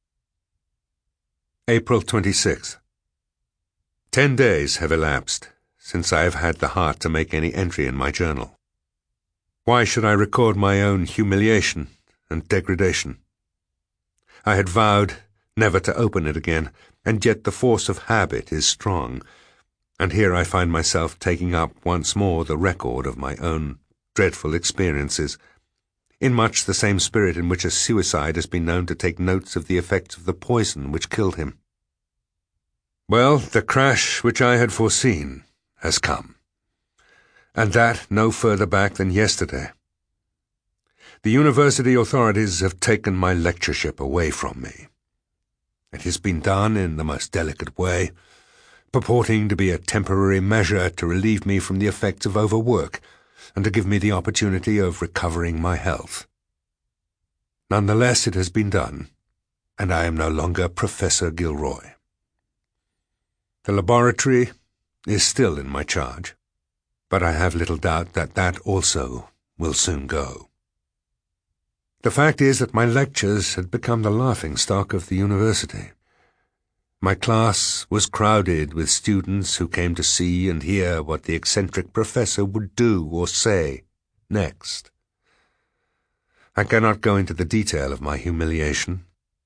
April 26th. 10 days have elapsed since I have had the heart to make any entry in my journal. Why should I record my own humiliation and degradation? I had vowed never to open it again, and yet the force of habit is strong, and here I find myself taking up once more the record of my own dreadful experiences, in much the same spirit in which a suicide has been known to take notes of the effects of the poison which killed him. Well, the crash which I had foreseen has come. and that no further back than yesterday. The university authorities have taken my lectureship away from me. It has been done in the most delicate way, purporting to be a temporary measure to relieve me from the effects of overwork and to give me the opportunity of recovering my health. Nonetheless, it has been done, and I am no longer Professor Gilroy. The laboratory is still in my charge, but I have little doubt that that also will soon go. The fact is that my lectures had become the laughingstock of the university. My class was crowded with students who came to see and hear what the eccentric professor would do or say next. I cannot go into the detail of my humiliation.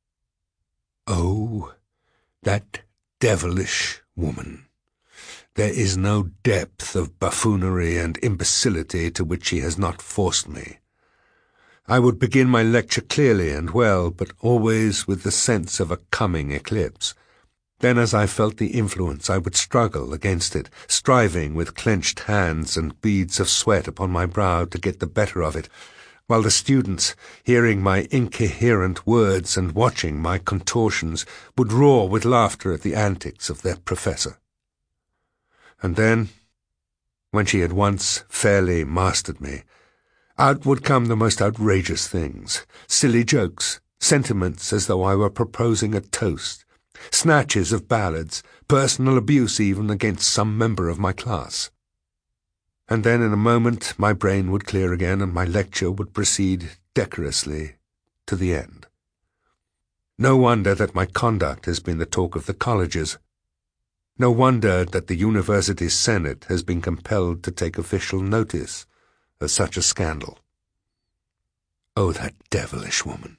Oh, that devilish woman! There is no depth of buffoonery and imbecility to which she has not forced me. I would begin my lecture clearly and well, but always with the sense of a coming eclipse. Then, as I felt the influence, I would struggle against it, striving with clenched hands and beads of sweat upon my brow to get the better of it, while the students, hearing my incoherent words and watching my contortions, would roar with laughter at the antics of their professor. And then, when she had once fairly mastered me, out would come the most outrageous things, silly jokes, sentiments as though I were proposing a toast, snatches of ballads, personal abuse even against some member of my class. And then in a moment my brain would clear again and my lecture would proceed decorously to the end. No wonder that my conduct has been the talk of the colleges. No wonder that the University's Senate has been compelled to take official notice of such a scandal. Oh, that devilish woman!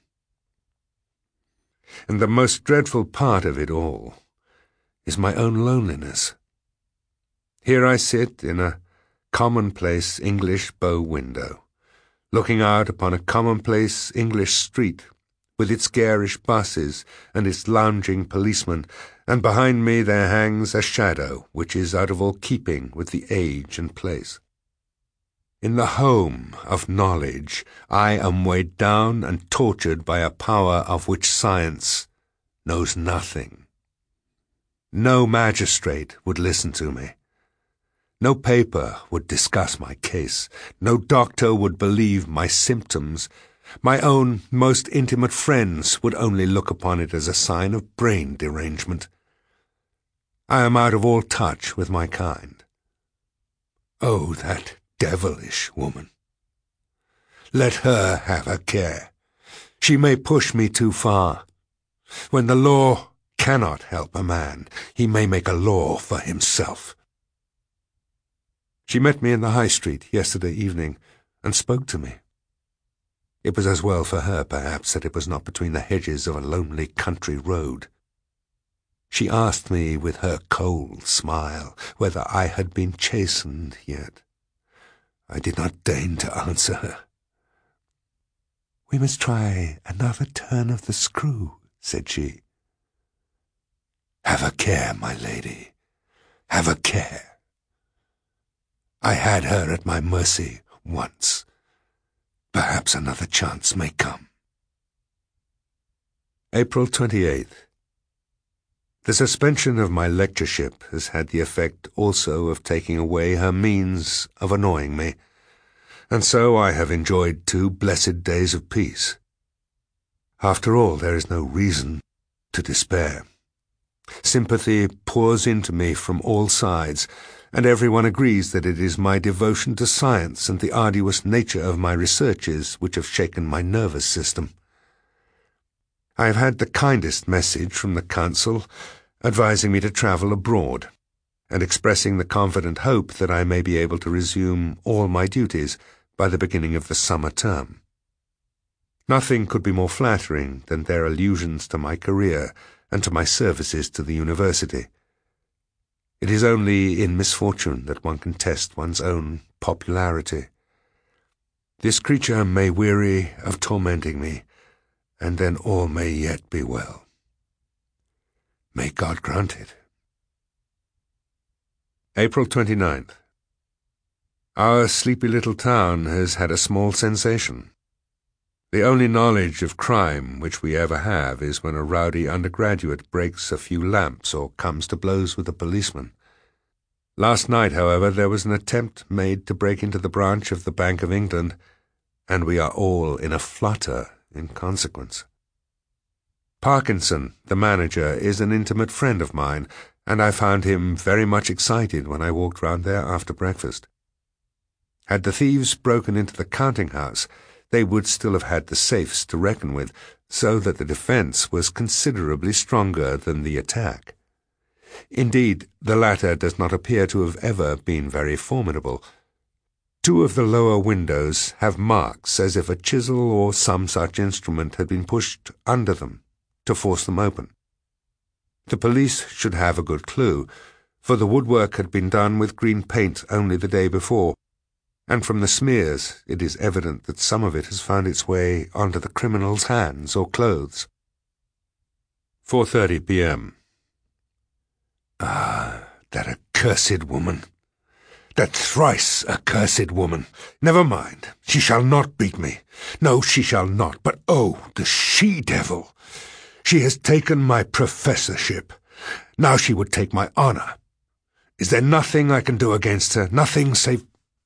And the most dreadful part of it all is my own loneliness. Here I sit in a commonplace English bow window, looking out upon a commonplace English street with its garish buses and its lounging policemen, and behind me there hangs a shadow which is out of all keeping with the age and place. In the home of knowledge, I am weighed down and tortured by a power of which science knows nothing. No magistrate would listen to me. No paper would discuss my case. No doctor would believe my symptoms. My own most intimate friends would only look upon it as a sign of brain derangement. I am out of all touch with my kind. Oh, that devilish woman! Let her have her care. She may push me too far. When the law cannot help a man, he may make a law for himself. She met me in the High Street yesterday evening and spoke to me. It was as well for her, perhaps, that it was not between the hedges of a lonely country road. She asked me with her cold smile whether I had been chastened yet. I did not deign to answer her. "We must try another turn of the screw," said she. "Have a care, my lady, have a care. I had her at my mercy once. Perhaps another chance may come." April 28th. The suspension of my lectureship has had the effect also of taking away her means of annoying me, and so I have enjoyed 2 blessed days of peace. After all, there is no reason to despair. Sympathy pours into me from all sides, and everyone agrees that it is my devotion to science and the arduous nature of my researches which have shaken my nervous system. I have had the kindest message from the Council, advising me to travel abroad, and expressing the confident hope that I may be able to resume all my duties by the beginning of the summer term. Nothing could be more flattering than their allusions to my career and to my services to the university. It is only in misfortune that one can test one's own popularity. This creature may weary of tormenting me, and then all may yet be well. May God grant it. April 29th. Our sleepy little town has had a small sensation. The only knowledge of crime which we ever have is when a rowdy undergraduate breaks a few lamps or comes to blows with a policeman. Last night, however, there was an attempt made to break into the branch of the Bank of England, and we are all in a flutter in consequence. Parkinson, the manager, is an intimate friend of mine, and I found him very much excited when I walked round there after breakfast. Had the thieves broken into the counting-house, they would still have had the safes to reckon with, so that the defence was considerably stronger than the attack. Indeed, the latter does not appear to have ever been very formidable. 2 of the lower windows have marks as if a chisel or some such instrument had been pushed under them to force them open. The police should have a good clue, for the woodwork had been done with green paint only the day before, and from the smears it is evident that some of it has found its way onto the criminal's hands or clothes. 4:30 p.m. That accursed woman. That thrice accursed woman. Never mind, she shall not beat me. No, she shall not, but oh, the she-devil! She has taken my professorship. Now she would take my honour. Is there nothing I can do against her? Nothing save...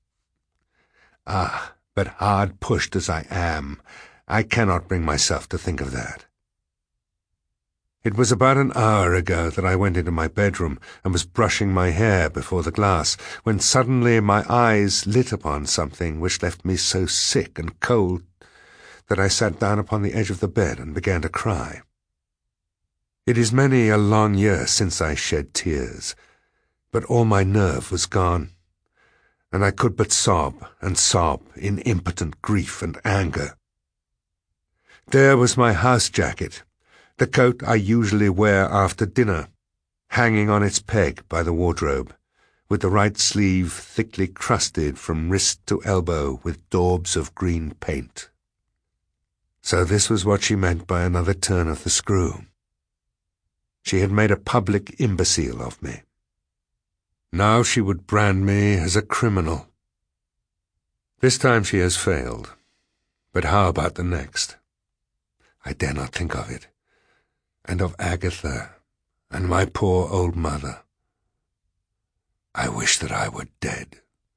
but hard pushed as I am, I cannot bring myself to think of that. It was about an hour ago that I went into my bedroom and was brushing my hair before the glass, when suddenly my eyes lit upon something which left me so sick and cold that I sat down upon the edge of the bed and began to cry. It is many a long year since I shed tears, but all my nerve was gone, and I could but sob and sob in impotent grief and anger. There was my house jacket, the coat I usually wear after dinner, hanging on its peg by the wardrobe, with the right sleeve thickly crusted from wrist to elbow with daubs of green paint. So this was what she meant by another turn of the screw. She had made a public imbecile of me. Now she would brand me as a criminal. This time she has failed. But how about the next? I dare not think of it. And of Agatha, and my poor old mother. I wish that I were dead.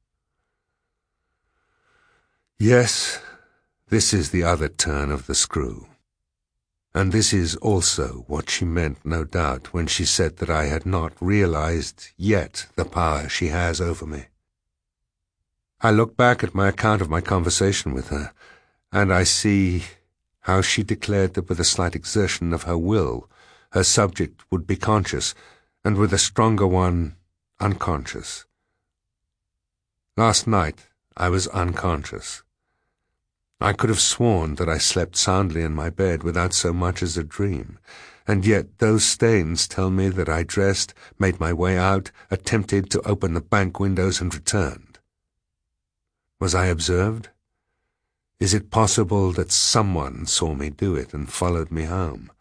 Yes, this is the other turn of the screw. And this is also what she meant, no doubt, when she said that I had not realized yet the power she has over me. I look back at my account of my conversation with her, and I see how she declared that with a slight exertion of her will, her subject would be conscious, and with a stronger one, unconscious. Last night I was unconscious. I could have sworn that I slept soundly in my bed without so much as a dream, and yet those stains tell me that I dressed, made my way out, attempted to open the bank windows and returned. Was I observed? Is it possible that someone saw me do it and followed me home?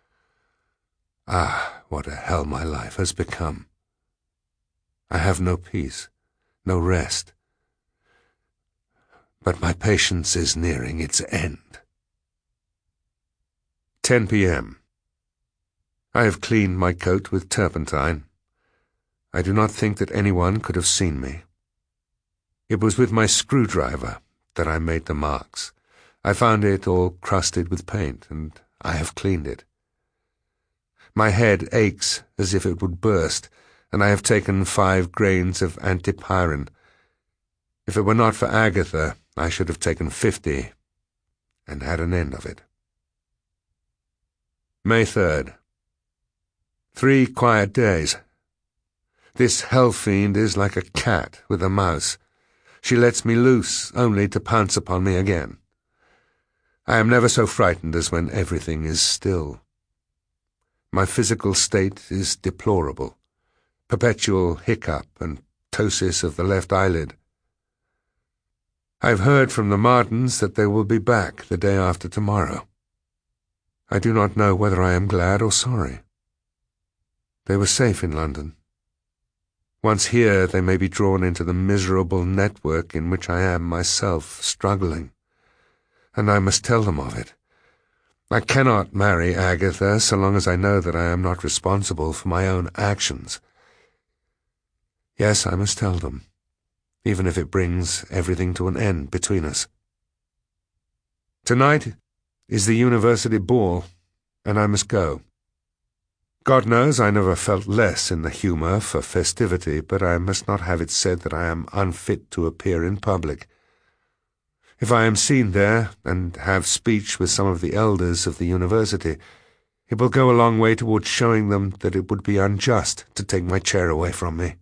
What a hell my life has become. I have no peace, no rest. But my patience is nearing its end. 10 p.m. I have cleaned my coat with turpentine. I do not think that anyone could have seen me. It was with my screwdriver that I made the marks. I found it all crusted with paint, and I have cleaned it. My head aches as if it would burst, and I have taken 5 grains of antipyrin. If it were not for Agatha, I should have taken 50, and had an end of it. May 3rd. 3 quiet days. This hell-fiend is like a cat with a mouse. She lets me loose only to pounce upon me again. I am never so frightened as when everything is still. My physical state is deplorable. Perpetual hiccup and ptosis of the left eyelid. I have heard from the Martins that they will be back the day after tomorrow. I do not know whether I am glad or sorry. They were safe in London. Once here, they may be drawn into the miserable network in which I am myself struggling, and I must tell them of it. I cannot marry Agatha so long as I know that I am not responsible for my own actions. Yes, I must tell them, even if it brings everything to an end between us. Tonight is the university ball, and I must go. God knows I never felt less in the humour for festivity, but I must not have it said that I am unfit to appear in public. If I am seen there and have speech with some of the elders of the university, it will go a long way towards showing them that it would be unjust to take my chair away from me.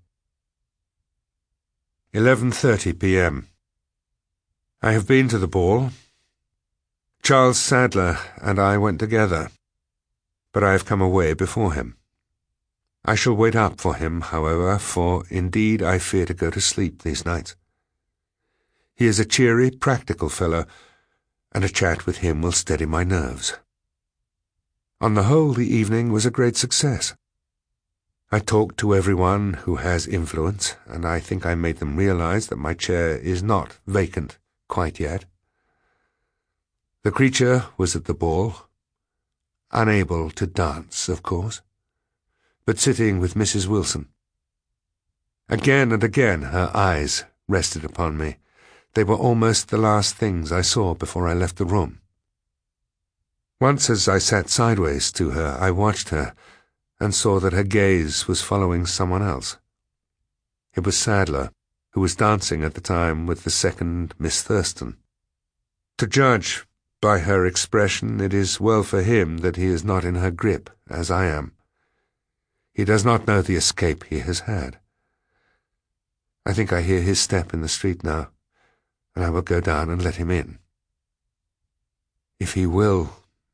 11:30 p.m. I have been to the ball. Charles Sadler and I went together, but I have come away before him. I shall wait up for him, however, for indeed I fear to go to sleep these nights. He is a cheery, practical fellow, and a chat with him will steady my nerves. On the whole, the evening was a great success. I talked to everyone who has influence, and I think I made them realize that my chair is not vacant quite yet. The creature was at the ball, unable to dance, of course, but sitting with Mrs. Wilson. Again and again her eyes rested upon me. They were almost the last things I saw before I left the room. Once as I sat sideways to her, I watched her, and saw that her gaze was following someone else. It was Sadler, who was dancing at the time with the second Miss Thurston. To judge by her expression, it is well for him that he is not in her grip, as I am. He does not know the escape he has had. I think I hear his step in the street now, and I will go down and let him in. If he will.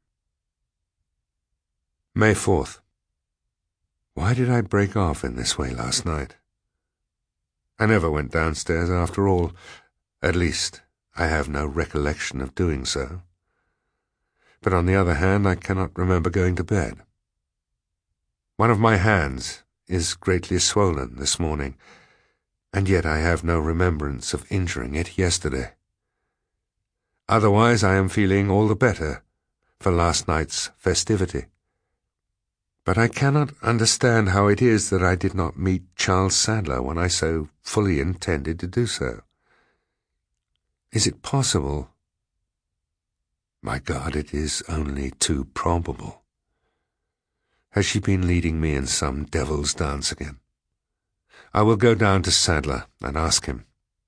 May 4th. Why did I break off in this way last night? I never went downstairs after all. At least, I have no recollection of doing so. But on the other hand, I cannot remember going to bed. One of my hands is greatly swollen this morning, and yet I have no remembrance of injuring it yesterday. Otherwise, I am feeling all the better for last night's festivity. But I cannot understand how it is that I did not meet Charles Sadler when I so fully intended to do so. Is it possible? My God, it is only too probable. Has she been leading me in some devil's dance again? I will go down to Sadler and ask him.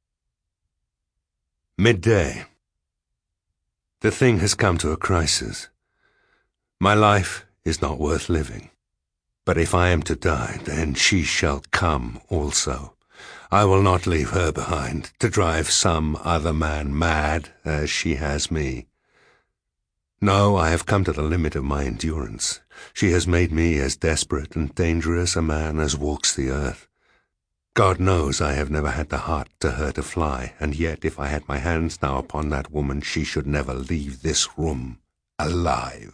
Midday. The thing has come to a crisis. My life is not worth living. But if I am to die, then she shall come also. I will not leave her behind, to drive some other man mad as she has me. No, I have come to the limit of my endurance. She has made me as desperate and dangerous a man as walks the earth. God knows I have never had the heart to hurt a fly, and yet if I had my hands now upon that woman, she should never leave this room alive.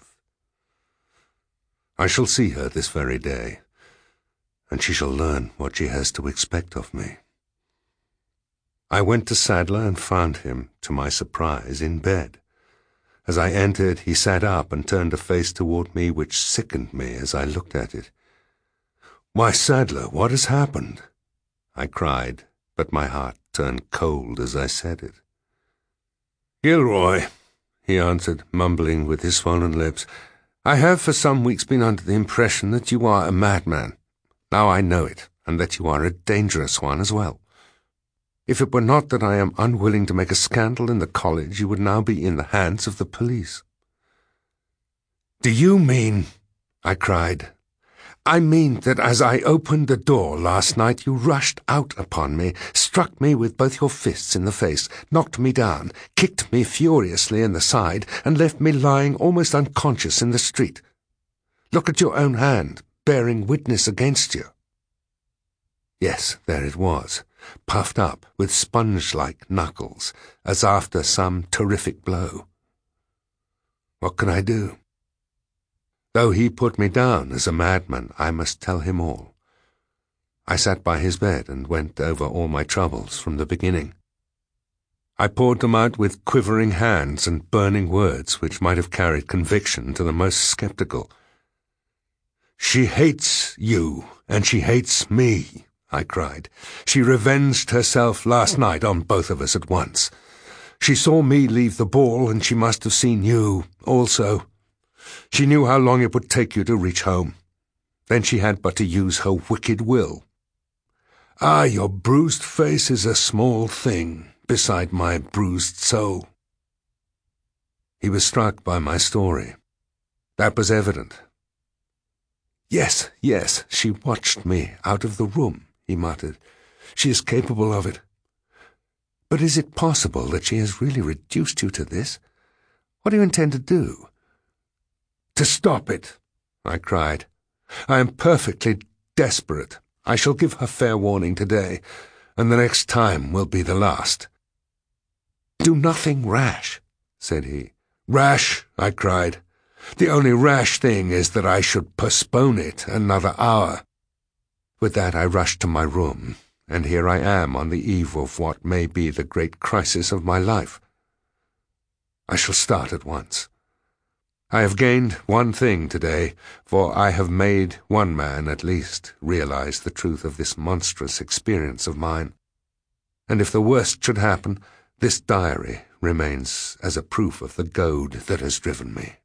I shall see her this very day, and she shall learn what she has to expect of me. I went to Sadler and found him, to my surprise, in bed. As I entered, he sat up and turned a face toward me which sickened me as I looked at it. "Why, Sadler, what has happened?" I cried, but my heart turned cold as I said it. "Gilroy," he answered, mumbling with his swollen lips, "I have for some weeks been under the impression that you are a madman. Now I know it, and that you are a dangerous one as well. If it were not that I am unwilling to make a scandal in the college, you would now be in the hands of the police." "Do you mean—" I cried. "I mean that as I opened the door last night, you rushed out upon me, struck me with both your fists in the face, knocked me down, kicked me furiously in the side, and left me lying almost unconscious in the street. Look at your own hand, bearing witness against you." Yes, there it was, puffed up with sponge-like knuckles, as after some terrific blow. What could I do? Though he put me down as a madman, I must tell him all. I sat by his bed and went over all my troubles from the beginning. I poured them out with quivering hands and burning words which might have carried conviction to the most skeptical. "She hates you, and she hates me," I cried. "She revenged herself last night on both of us at once. She saw me leave the ball, and she must have seen you also. She knew how long it would take you to reach home. Then she had but to use her wicked will. Ah, your bruised face is a small thing beside my bruised soul." He was struck by my story. That was evident. Yes, she watched me out of the room," he muttered. "She is capable of it. But is it possible that she has really reduced you to this? What do you intend to do?" "To stop it," I cried. "I am perfectly desperate. I shall give her fair warning today, and the next time will be the last." "Do nothing rash," said he. "Rash," I cried. "The only rash thing is that I should postpone it another hour." With that I rushed to my room, and here I am on the eve of what may be the great crisis of my life. I shall start at once. I have gained one thing today, for I have made one man at least realize the truth of this monstrous experience of mine. And if the worst should happen, this diary remains as a proof of the goad that has driven me.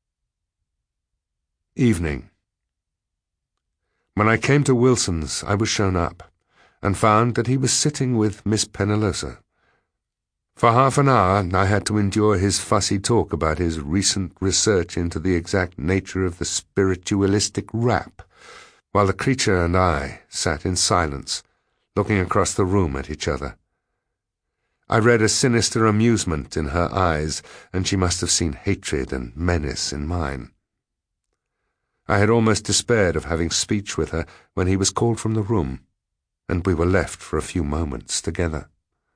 Evening. When I came to Wilson's, I was shown up, and found that he was sitting with Miss Penalosa. For half an hour I had to endure his fussy talk about his recent research into the exact nature of the spiritualistic rap, while the creature and I sat in silence, looking across the room at each other. I read a sinister amusement in her eyes, and she must have seen hatred and menace in mine. I had almost despaired of having speech with her when he was called from the room, and we were left for a few moments together.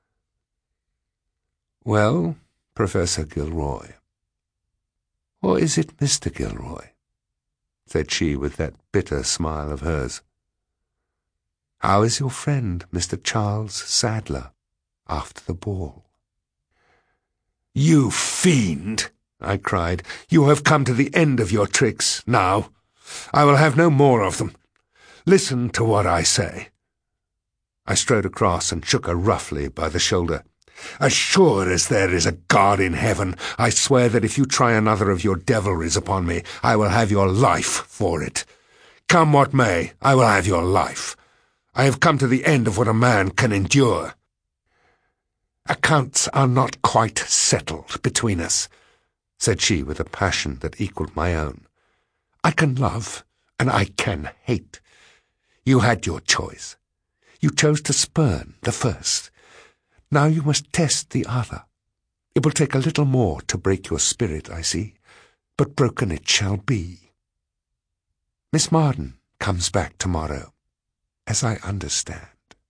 "Well, Professor Gilroy, or is it Mr. Gilroy?" said she with that bitter smile of hers. "How is your friend, Mr. Charles Sadler, after the ball?" "You fiend!" I cried. "You have come to the end of your tricks now. I will have no more of them. Listen to what I say." I strode across and shook her roughly by the shoulder. "As sure as there is a God in heaven, I swear that if you try another of your devilries upon me, I will have your life for it. Come what may, I will have your life. I have come to the end of what a man can endure." "Accounts are not quite settled between us," said she with a passion that equalled my own. "I can love, and I can hate. You had your choice. You chose to spurn the first. Now you must test the other. It will take a little more to break your spirit, I see, but broken it shall be. Miss Marden comes back tomorrow, as I understand."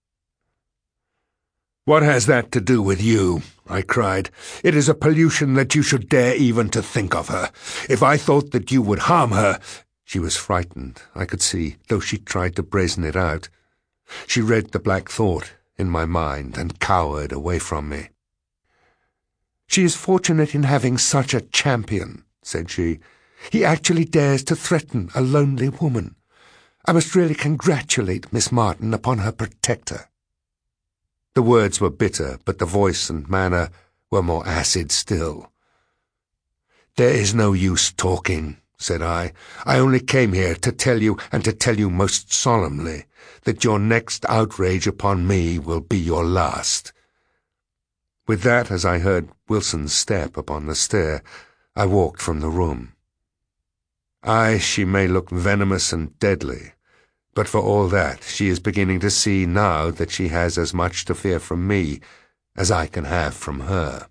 "What has that to do with you?" I cried. "It is a pollution that you should dare even to think of her. If I thought that you would harm her—" She was frightened, I could see, though she tried to brazen it out. She read the black thought in my mind and cowered away from me. "She is fortunate in having such a champion," said she. "He actually dares to threaten a lonely woman. I must really congratulate Miss Marden upon her protector." The words were bitter, but the voice and manner were more acid still. "There is no use talking," said I. "I only came here to tell you, and to tell you most solemnly, that your next outrage upon me will be your last." With that, as I heard Wilson's step upon the stair, I walked from the room. She may look venomous and deadly, but for all that, she is beginning to see now that she has as much to fear from me as I can have from her.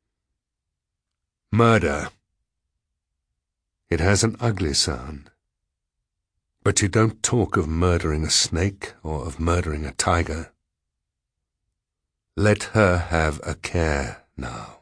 Murder. It has an ugly sound. But you don't talk of murdering a snake or of murdering a tiger. Let her have a care now.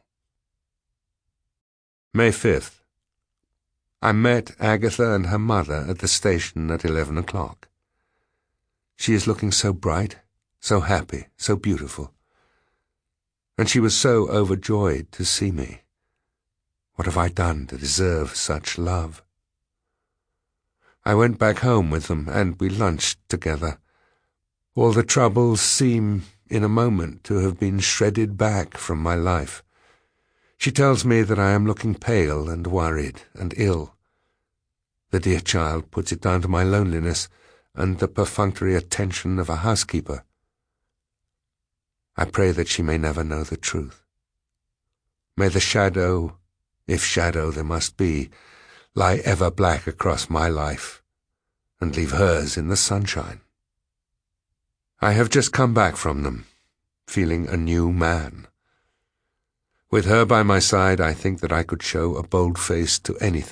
May 5th. I met Agatha and her mother at the station at 11 o'clock. She is looking so bright, so happy, so beautiful. And she was so overjoyed to see me. What have I done to deserve such love? I went back home with them, and we lunched together. All the troubles seem, in a moment, to have been shredded back from my life. She tells me that I am looking pale and worried and ill. The dear child puts it down to my loneliness and the perfunctory attention of a housekeeper. I pray that she may never know the truth. May the shadow, if shadow there must be, lie ever black across my life and leave hers in the sunshine. I have just come back from them, feeling a new man. With her by my side, I think that I could show a bold face to anything.